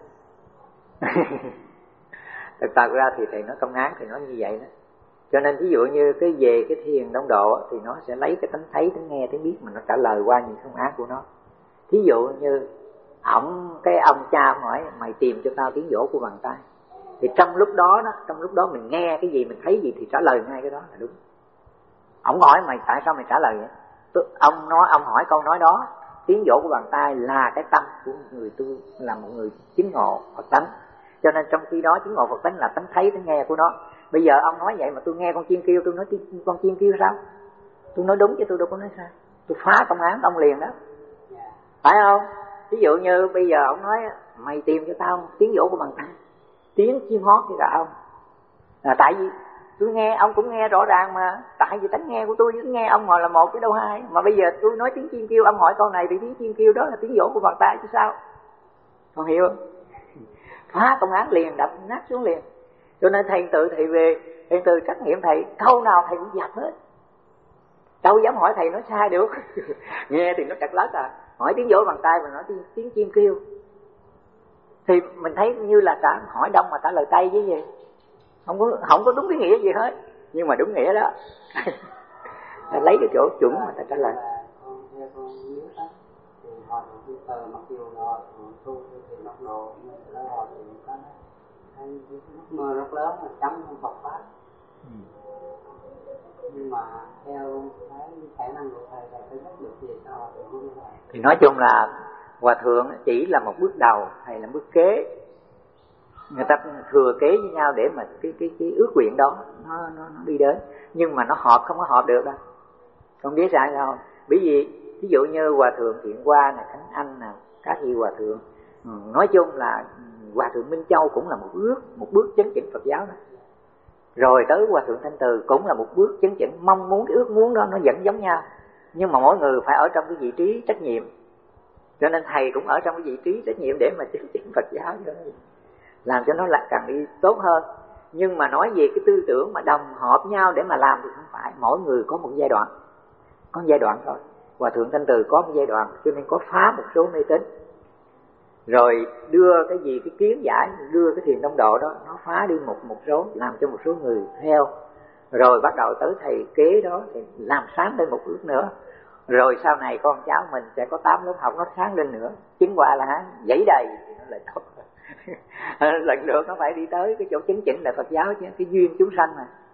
Thực ra thì thầy nói công án thì nó như vậy đó. Cho nên ví dụ như cái về cái thiền đông độ thì nó sẽ lấy cái tánh thấy, tánh nghe, tánh biết mà nó trả lời qua những công án của nó. Thí dụ như cái ông cha hỏi mày tìm cho tao tiếng vỗ của bàn tay, thì trong lúc đó mình nghe cái gì, mình thấy gì thì trả lời ngay cái đó là đúng. Ông hỏi mày tại sao mày trả lời vậy, ông hỏi câu nói đó, tiếng vỗ của bàn tay là cái tâm của người tu, là một người chứng ngộ Phật tánh. Cho nên trong khi đó chứng ngộ Phật tánh là tánh thấy, tánh nghe của nó. Bây giờ ông nói vậy mà tôi nghe con chiên kêu, tôi nói con chiên kêu sao? Tôi nói đúng chứ tôi đâu có nói sai. Tôi phá công án ông liền đó, phải không? Ví dụ như bây giờ ông nói mày tìm cho tao tiếng vỗ của bàn tay, tiếng chim hót như là ông, tại vì tôi nghe ông cũng nghe rõ ràng mà, tại vì tánh nghe của tôi với tánh nghe ông ngồi là một chứ đâu hai. Mà bây giờ tôi nói tiếng chim kêu, ông hỏi câu này thì tiếng chim kêu đó là tiếng vỗ của bàn tay chứ sao? Con hiểu không? Phá công án liền, đập nát xuống liền. Cho nên thầy về thầy tự trắc nghiệm thầy, câu nào thầy cũng dập hết, đâu dám hỏi thầy nói sai được. Nghe thì nó trật lất hỏi tiếng vỗ bàn tay mà nói tiếng chim kêu thì mình thấy như là trả hỏi đông mà trả lời tây chứ gì, không có đúng cái nghĩa gì hết, nhưng mà đúng nghĩa đó. Lấy cái chỗ chuẩn mà ta trả lời. Mặc dù là tu thì mặc đồ nhưng mà thì có nước mưa rất lớn mà chấm không Phật pháp. Nhưng mà theo cái khả năng của thầy là tôi biết được gì sao thì không phải. Thì nói chung là hòa thượng chỉ là một bước đầu, thầy là bước kế. Người ta thừa kế với nhau để mà cái ước nguyện đó nó đi đến, nhưng mà nó hợp không có hợp được đâu. Không biết sao đâu. Bởi vì ví dụ như hòa thượng Thiện Hoa nè, Khánh Anh nè, các vị hòa thượng, nói chung là hòa thượng Minh Châu cũng là một bước chấn chỉnh Phật giáo đó. Rồi tới hòa thượng Thanh Từ cũng là một bước chấn chỉnh, mong muốn cái ước muốn đó nó vẫn giống nhau, nhưng mà mỗi người phải ở trong cái vị trí trách nhiệm. Cho nên thầy cũng ở trong cái vị trí trách nhiệm để mà chấn chỉnh Phật giáo cho nó, làm cho nó lại càng đi tốt hơn. Nhưng mà nói về cái tư tưởng mà đồng hợp nhau để mà làm thì không phải, mỗi người có một giai đoạn thôi. Hòa thượng Thanh Từ có một giai đoạn, cho nên có phá một số mê tín, rồi đưa cái gì cái kiến giải, đưa cái thiền đông độ đó nó phá đi một số, làm cho một số người theo, rồi bắt đầu tới thầy kế đó thì làm sáng lên một bước nữa, rồi sau này con cháu mình sẽ có 8 lớp học nó sáng lên nữa, chứng qua là hán dãy đầy thì nó lại tốt. Lần nữa nó phải đi tới cái chỗ chứng chỉnh là Phật giáo chứ, cái duyên chúng sanh mà.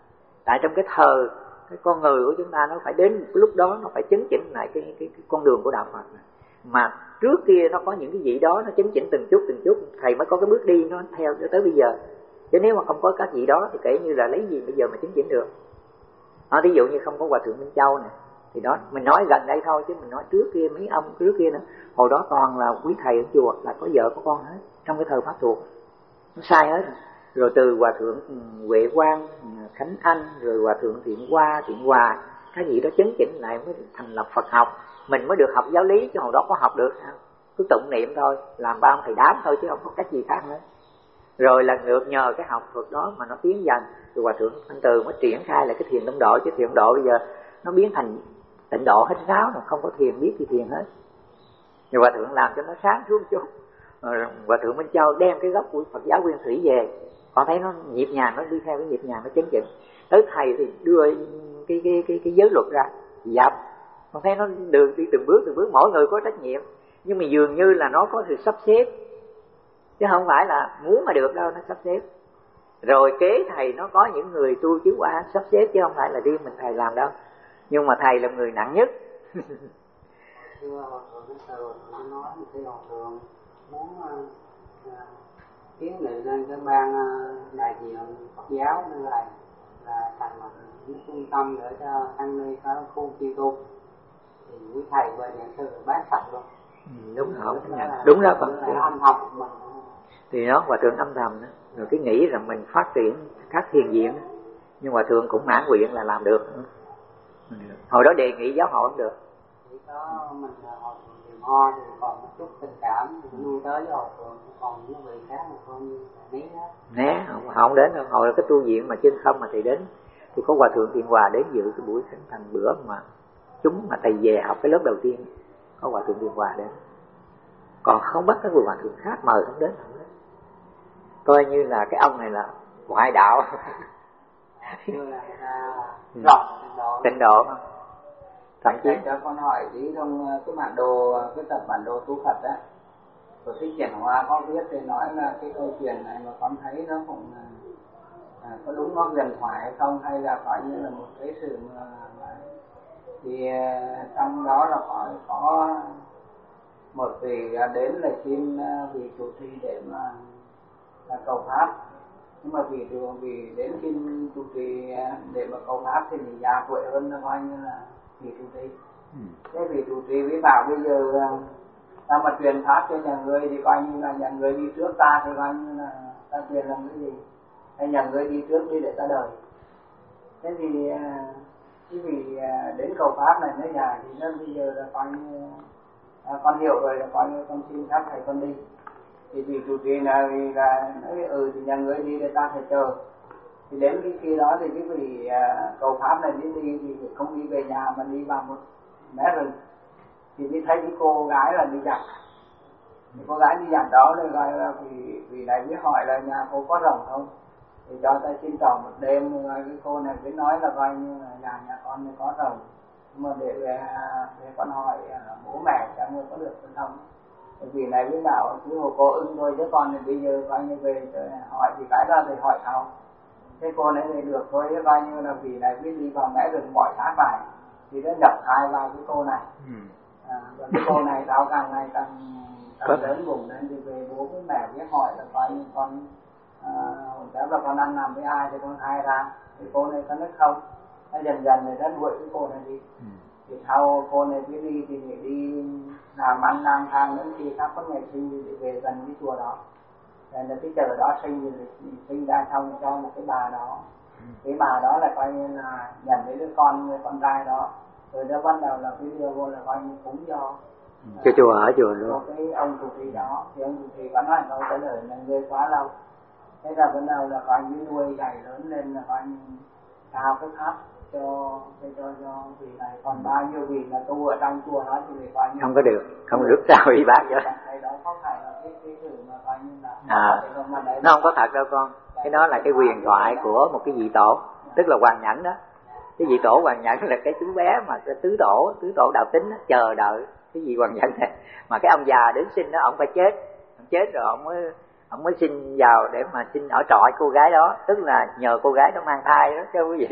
Tại trong cái thờ cái con người của chúng ta nó phải đến cái lúc đó nó phải chấn chỉnh lại cái con đường của đạo Phật này. Mà trước kia nó có những cái gì đó nó chấn chỉnh từng chút thầy mới có cái bước đi nó theo tới bây giờ. Chứ nếu mà không có các vị đó thì kể như là lấy gì bây giờ mà chấn chỉnh được. Ví dụ như không có Hòa Thượng Minh Châu nè, thì đó mình nói gần đây thôi, chứ mình nói trước kia mấy ông trước kia nữa, hồi đó toàn là quý thầy ở chùa là có vợ có con hết trong cái thờ Pháp thuộc, nó sai hết. Rồi từ Hòa Thượng Huệ Quang, Khánh Anh, rồi Hòa Thượng Thiện Hòa, cái gì đó chấn chỉnh lại mới thành lập Phật học. Mình mới được học giáo lý, chứ hồi đó có học được, cứ tụng niệm thôi, làm ba ông thầy đám thôi chứ không có cách gì khác nữa. Rồi là được nhờ cái học thuật đó mà nó tiến dần, rồi Hòa Thượng Thanh Từ mới triển khai lại cái thiền tông độ, chứ thiền tông độ bây giờ nó biến thành tịnh độ hết ráo rồi, không có thiền biết gì thiền hết. Rồi Hòa Thượng làm cho nó sáng suốt chút. Hòa Thượng Minh Châu đem cái gốc của Phật giáo Nguyên Thủy về, con thấy nó nhịp nhàng, nó đi theo cái nhịp nhàng, nó chấn chỉnh. Tới thầy thì đưa cái giới luật ra dập, con thấy nó đi từng bước, mỗi người có trách nhiệm, nhưng mà dường như là nó có sự sắp xếp, chứ không phải là muốn mà được đâu, nó sắp xếp. Rồi kế thầy nó có những người tu chứng quả sắp xếp, chứ không phải là riêng mình thầy làm đâu. Nhưng mà thầy là người nặng nhất. Xưa Hòa Thượng Từ nói cái Hòa Thượng muốn kiến nghị lên cái ban đại diện Phật giáo như này là thành lập những trung tâm để cho tăng ni có khu chi tu, thì quý thầy bên nhận sư bán sạch luôn. Đúng không? Đúng đó Phật. Âm thầm mình thì nó Hòa Thượng âm thầm đó. Rồi cái nghĩ rằng mình phát triển các thiền viện, nhưng Hòa Thượng cũng mãn nguyện là làm được. Hồi đó đề nghị giáo hội không được. Chỉ có mình Hòa Thượng Thiền Ho thì còn một chút tình cảm thì nuôi tới với Hòa Thượng, còn những vị khác mà không né hết. Né, họ không đến đâu. Hồi cái tu viện mà trên không mà thầy đến, thì có Hòa Thượng Thiện Hòa đến dự cái buổi khánh thành bữa mà chúng mà thầy về học cái lớp đầu tiên, có Hòa Thượng Thiện Hòa đến. Còn không bắt các vị Hòa Thượng khác mời không đến. Coi như là cái ông này là ngoại đạo. Tịnh độ không? Thậm chí cho con hỏi tí trong cái bản đồ, cái tập bản đồ tu Phật á, của Thích Triển Hoa có viết thì nói là cái câu chuyện này mà con thấy nó cũng có đúng, nó huyền thoại hay không, hay là coi như là một cái sự mà thì trong đó là có một vị đến là xin vị chủ trì để mà là cầu pháp, nhưng mà vì đến xin chủ trì để mà cầu pháp thì mình già tuổi hơn, là coi như là vị chủ trì. Thế vị chủ trì mới bảo bây giờ ta mà truyền pháp cho nhà người thì coi như là nhà người đi trước ta, thì coi như là ta truyền làm cái gì, hay nhà người đi trước đi để ta đời. Thế thì cái vị đến cầu pháp này nó dài thì nên bây giờ là coi như con hiểu rồi, là coi như con xin phép thầy con đi. Thì vị chủ trì là vì là nói thì nhà người đi để ta phải chờ. Thì đến cái khi đó thì cái vị cầu pháp này đi thì không đi về nhà mà đi vào một mé rừng. Thì đi thấy cái cô gái là đi giặt. Cô gái đi giặt đó thì gọi là vì này mới hỏi là nhà cô có rồng không, thì cho ta xin trò một đêm. Cái cô này mới nói là coi như là nhà con có rồng, nhưng mà để con hỏi bố mẹ cho người có được không. Vì này mới bảo cứ hồ cô ưng thôi, chứ con thì bây giờ coi như về hỏi thì cái đó thì hỏi không. Thế cô này thì được thôi, coi như là vì này mới đi vào mẽ rừng bỏ sát bài, thì nó nhập hai vào cái cô này. Và cái cô này tao càng ngày càng lớn bụng lên, thì về bố với mẹ mới hỏi là coi như con hồi đó là con ăn nằm với ai thì con khai ra. Thì cô này có nói không, nó dần thì nó đuổi cái cô này đi. Thì sau cô này mới đi thì để đi làm ăn lang thang đến khi sắp có ngày sinh thì về gần cái chùa đó. Rồi là cái chợ đó sinh thì sinh ra xong cho một cái bà đó. Cái bà đó là coi như là nhận lấy đứa con trai đó, rồi nó bắt đầu là cái đưa vô là coi như cúng cho chùa ở chùa luôn. Cái ông chủ trì đó, thì ông chủ trì vẫn nói câu trả lời là người quá lâu. Thế là bắt đầu là coi như nuôi dạy lớn lên, là coi như cao cái pháp cho vị này. Còn bao nhiêu vị là tu ở trong chùa đó thì coi như không có được sao ủy bác cho. Thầy đó có phải là cái sự mà coi như là nó không có thật đâu con. Cái đó là cái huyền thoại của một cái vị tổ, tức là Hoàng Nhẫn đó. Cái vị tổ Hoàng Nhẫn là cái chú bé mà cái tứ tổ đạo tính đó, chờ đợi cái vị Hoàng Nhẫn này. Mà cái ông già đến sinh đó, ông phải chết rồi ông mới sinh vào để mà sinh ở trọ cô gái đó, tức là nhờ cô gái đó mang thai đó chứ quý vị.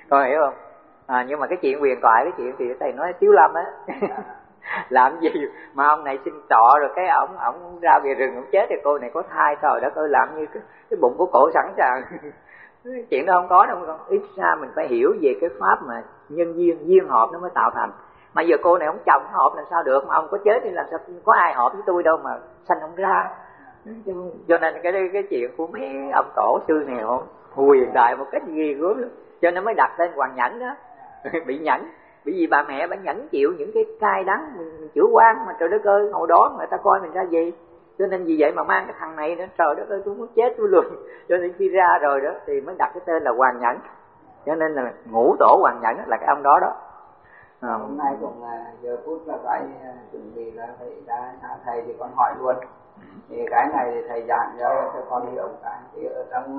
con hiểu không? Nhưng mà cái chuyện huyền thoại, cái chuyện thì thầy nói Tiếu Lâm á làm gì mà ông này sinh trọ rồi cái ổng ra về rừng ổng chết thì cô này có thai, trời đất ơi, làm như cái bụng của cổ sẵn sàng chuyện đó không có đâu con. Ít ra mình phải hiểu về cái pháp mà nhân duyên hợp nó mới tạo thành. Mà giờ cô này không chồng nó hợp làm sao được, mà ông có chết thì làm sao có ai hợp với tôi đâu mà sanh không ra. Cho nên cái chuyện của mấy ông tổ sư này không huyền đại một cách ghê gớm lắm, cho nên mới đặt tên Hoàng Nhẫn đó bị nhẫn, bởi vì bà mẹ bà nhẫn chịu những cái cay đắng chữa quan mà trời đất ơi, hồi đó người ta coi mình ra gì. Cho nên vì vậy mà mang cái thằng này nữa, trời đất ơi tôi muốn chết tôi luôn. Cho nên khi ra rồi đó thì mới đặt cái tên là Hoàng Nhẫn. Cho nên là ngũ tổ Hoàng Nhẫn là cái ông đó đó. Hôm nay cũng giờ phút là phải chuẩn bị là thầy thì con hỏi luôn. Thì cái này thì thầy giảng cho con hiểu cái thì ở trong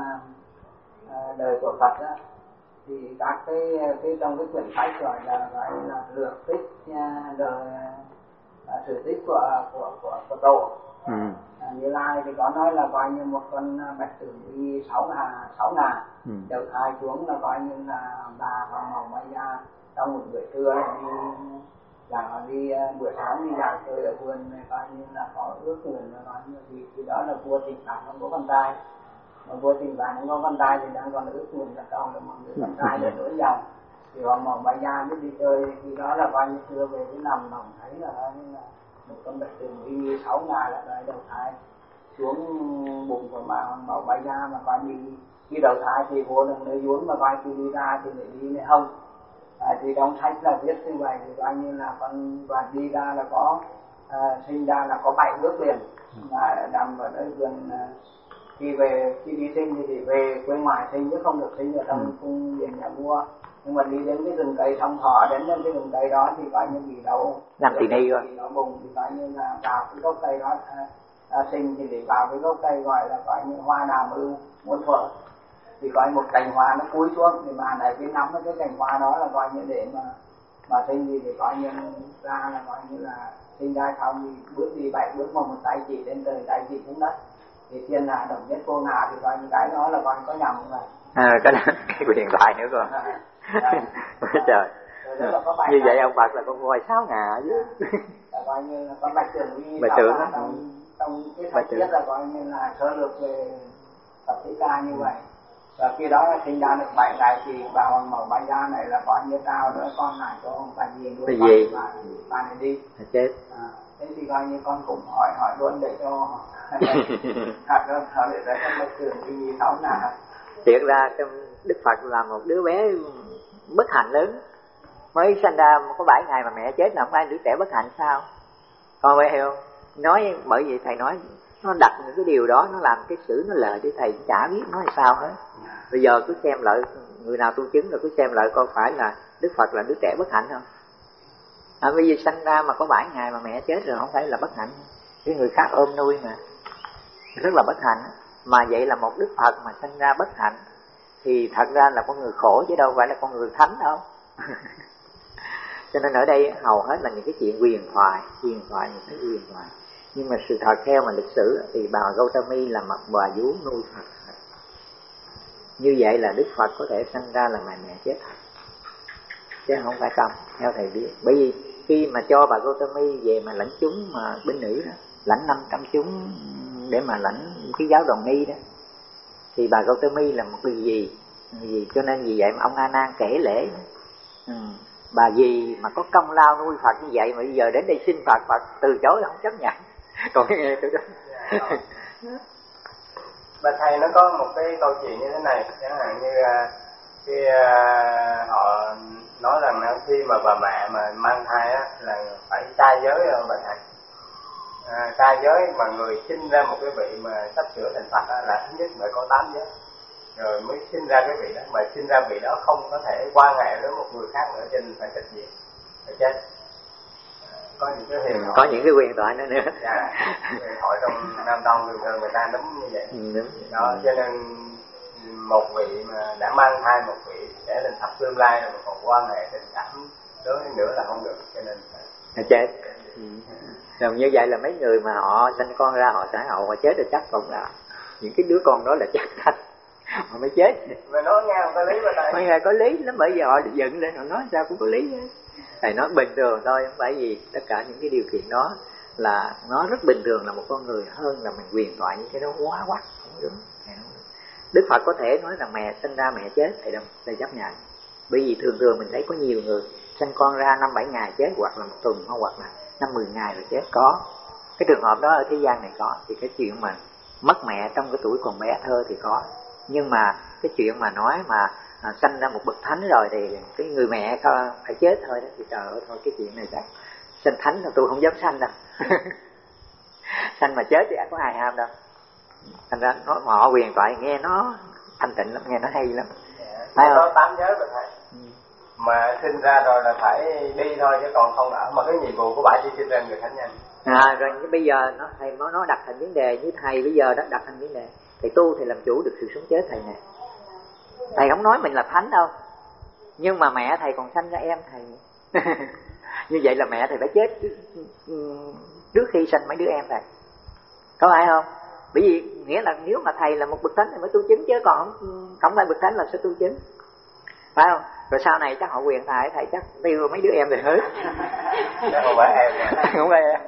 đời của Phật á, thì các cái trong cái quyển sách gọi là lược tích đời sự tích của tổ. Như Lai thì có nói là coi như một con bạch tử đi 6 ngà đầu thai xuống, là coi như là bà Hoàng Mẫu Mai Gia trong một buổi trưa là đi buổi sáng đi dạo chơi ở vườn này, coi như là có ước nguyện, là coi như thì đó là vua Tình Cảm không có con trai, mà vua Tình Cảm không có con trai thì đang còn ước nguyện là cầu là một người con trai để nối dòng. Thì Hoàng Mẫu Mai Gia mới đi chơi, thì đó là coi như xưa về cái nằm lòng thấy là coi như là một con bạch tử đi 6 ngà là đời đầu thai xuống bụng của bà Hoàng Mẫu Mai Gia, mà coi như khi đầu thai thì vô được nơi vốn, mà coi khi đi ra thì lại đi nơi không. Thì trong sách là viết như vậy, thì coi như là con và đi ra là có sinh ra là có 7 bước liền, mà nằm ở nơi vườn. Khi đi sinh thì về quê ngoài sinh, chứ không được sinh ở trong cung điện nhà vua. Nhưng mà đi đến cái rừng cây Sông Thọ, đến cái rừng cây đó thì coi như bị đậu làm tỳ ni rồi, nó bùng thì coi như là vào cái gốc cây đó sinh, thì để vào cái gốc cây gọi là coi như hoa đào ưu muôn thuở, thì coi một cành hoa nó cúi xuống, thì bà này cái nắm cái cành hoa đó là coi như để mà sinh gì, thì coi như ra là coi như là sinh ra xong thì bước đi 7 bước mà một tay chỉ lên trời, tay chỉ xuống đất, thì thiên hạ đồng nhất vô ngã, thì coi như cái đó là coi có nhầm không này. Cái quyền thoại nữa con. Trời, như vậy ông Phật là con voi 6 ngà chứ. Là coi như là con bạch tượng đi trong cái sách viết là coi như là sơ lược về Phật Thích Ca như vậy. Và khi đó là sinh ra được 7 ngày thì bà Hoàng Mẫu Mai Gia này là coi như trao đứa con này cho ông bà gì nuôi bà này đi. Chết. Thế thì coi như con cũng hỏi luôn để cho thật hơn để cho con bạch tượng đi 6 ngà. Thiệt ra trong Đức Phật là một đứa bé bất hạnh lớn, mới sanh ra có 7 ngày mà mẹ chết, là không ai đứa trẻ bất hạnh sao? Con phải hiểu không? Nói bởi vì thầy nói nó đặt những cái điều đó, nó làm cái sự nó lời để thầy chả biết nói sao hết. Bây giờ cứ xem lại, người nào tu chứng rồi cứ xem lại coi phải là Đức Phật là đứa trẻ bất hạnh không? Bây giờ sanh ra mà có 7 ngày mà mẹ chết rồi, không phải là bất hạnh, cái người khác ôm nuôi mà rất là bất hạnh. Mà vậy là một Đức Phật mà sanh ra bất hạnh thì thật ra là con người khổ chứ đâu phải là con người thánh đâu. Cho nên ở đây hầu hết là những cái chuyện huyền thoại, những cái huyền thoại. Nhưng mà sự thật theo mà lịch sử thì bà Gautami là một bà vú nuôi Phật. Như vậy là Đức Phật có thể sanh ra là mẹ chết thật, chứ không phải không, theo thầy biết. Bởi vì khi mà cho bà Gautami về mà lãnh chúng mà bên nữ đó, lãnh 500 chúng để mà lãnh cái giáo Đồng Ni đó, thì bà Gautami là một người gì, cho nên vì vậy mà ông A Nan kể lễ bà gì mà có công lao nuôi Phật như vậy mà bây giờ đến đây xin Phật, Phật từ chối không chấp nhận. Còn nghe tôi đó. Bà thầy nó có một cái câu chuyện như thế này, chẳng hạn như khi họ nói rằng là khi mà bà mẹ mà mang thai á là phải trai giới rồi bà thầy. Trai giới mà người sinh ra một cái vị mà sắp sửa thành Phật á, là thứ nhất phải có 8 giới rồi mới sinh ra cái vị đó, mà sinh ra vị đó không có thể quan hệ với một người khác nữa, trên phải tịch diệt, phải chết. Có những cái huyền thoại, có những cái huyền thoại nữa. Dạ, huyền thoại trong Nam Tông thường người ta đúng như vậy. Đó, cho nên một vị mà đã mang thai một vị sẽ thành Phật tương lai rồi mà còn quan hệ tình cảm đối nữa là không được, cho nên phải chết. Rồi như vậy là mấy người mà họ sinh con ra họ xã hội họ chết rồi chắc cũng là những cái đứa con đó là chắc thành. họ mới chết. Mà nói nghe không có lý mà thầy. Mấy người có lý lắm, bởi vì họ dựng lên họ nói sao cũng có lý hết. Thầy nói bình thường thôi, không phải gì. Tất cả những cái điều kiện đó là nó rất bình thường là một con người, hơn là mình huyền thoại những cái đó quá quắt, không đúng. Đức Phật có thể nói rằng mẹ sinh ra mẹ chết, thầy chấp nhận. Bởi vì thường thường mình thấy có nhiều người sinh con ra 5-7 ngày chết, hoặc là 1 tuần, hoặc là 5-10 ngày rồi chết, có. Cái trường hợp đó ở thế gian này có. Thì cái chuyện mà mất mẹ trong cái tuổi còn bé thơ thì có. Nhưng mà cái chuyện mà nói mà sanh ra một bậc thánh rồi thì cái người mẹ phải chết thôi đó, thì trời ơi, thôi cái chuyện này chắc sanh thánh là tôi không dám sanh đâu. Sanh mà chết thì có ai ham đâu. Thành ra họ huyền thoại nghe nó thanh tịnh lắm, nghe nó hay lắm. Thấy không? Có 8 giới rồi thầy. Mà sinh ra rồi là phải đi thôi chứ còn không ở. Mà cái nhiệm vụ của bà chỉ sinh ra người thánh nhân. Rồi bây giờ thầy nó đặt thành vấn đề như thầy bây giờ đó, đặt thành vấn đề thầy tu thì làm chủ được sự sống chết thầy nè. Thầy không nói mình là thánh đâu, nhưng mà mẹ thầy còn sanh ra em thầy. Như vậy là mẹ thầy phải chết trước khi sanh mấy đứa em thầy, có phải không? Bởi vì nghĩa là nếu mà thầy là một bậc thánh thì mới tu chứng, chứ còn không phải bậc thánh là sẽ tu chứng, phải không? Rồi sau này chắc họ quyền thầy chắc tiêu mấy đứa em rồi hết. Chắc không phải em. Không phải em.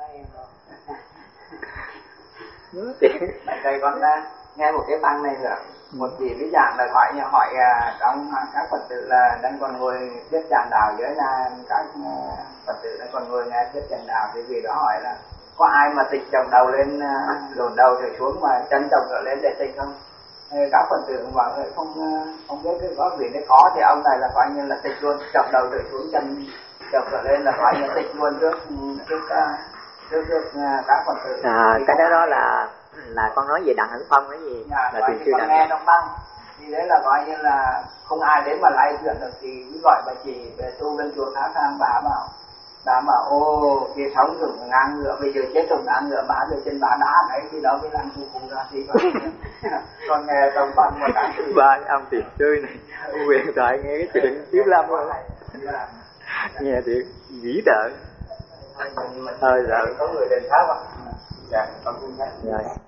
Thầy con nghe một cái băng này nữa, một chị lý giảng là hỏi trong các Phật tử là đang còn ngồi thuyết giảng đạo, với là các Phật tử đang còn ngồi nghe thuyết giảng đạo, thì vì đó hỏi là có ai mà tịch chồng đầu lên, đồn đầu rồi xuống mà chân chồng trở lên để tịch không? Các Phật tử cũng bảo không biết cái có gì đấy có, thì ông này là coi như là tịch luôn, chồng đầu trở xuống chân chồng trở lên là coi như tịch luôn trước các Phật tử. Cái đó là con nói về Đặng Hữu Phong cái gì? Là tiền sư Đặng. Nghe trong băng thì đấy là coi như là không ai đến mà lay chuyện được, thì cứ gọi bà chị về tu lên chùa Thái Sang, bà bảo ô kia sống dùng ngang ngựa, bây giờ chết dùng ngang ngựa, bà rồi trên bà đá đấy, thì đó mới làm cùng ra thì con nghe trong băng mà các chị ba ông tiền sư này quyền thoại nghe cái chuyện Tiếu Lâm rồi. Nghe thiệt dĩ đợi. Thôi rồi có người đền tháp à? Dạ, con cũng thế. Rồi.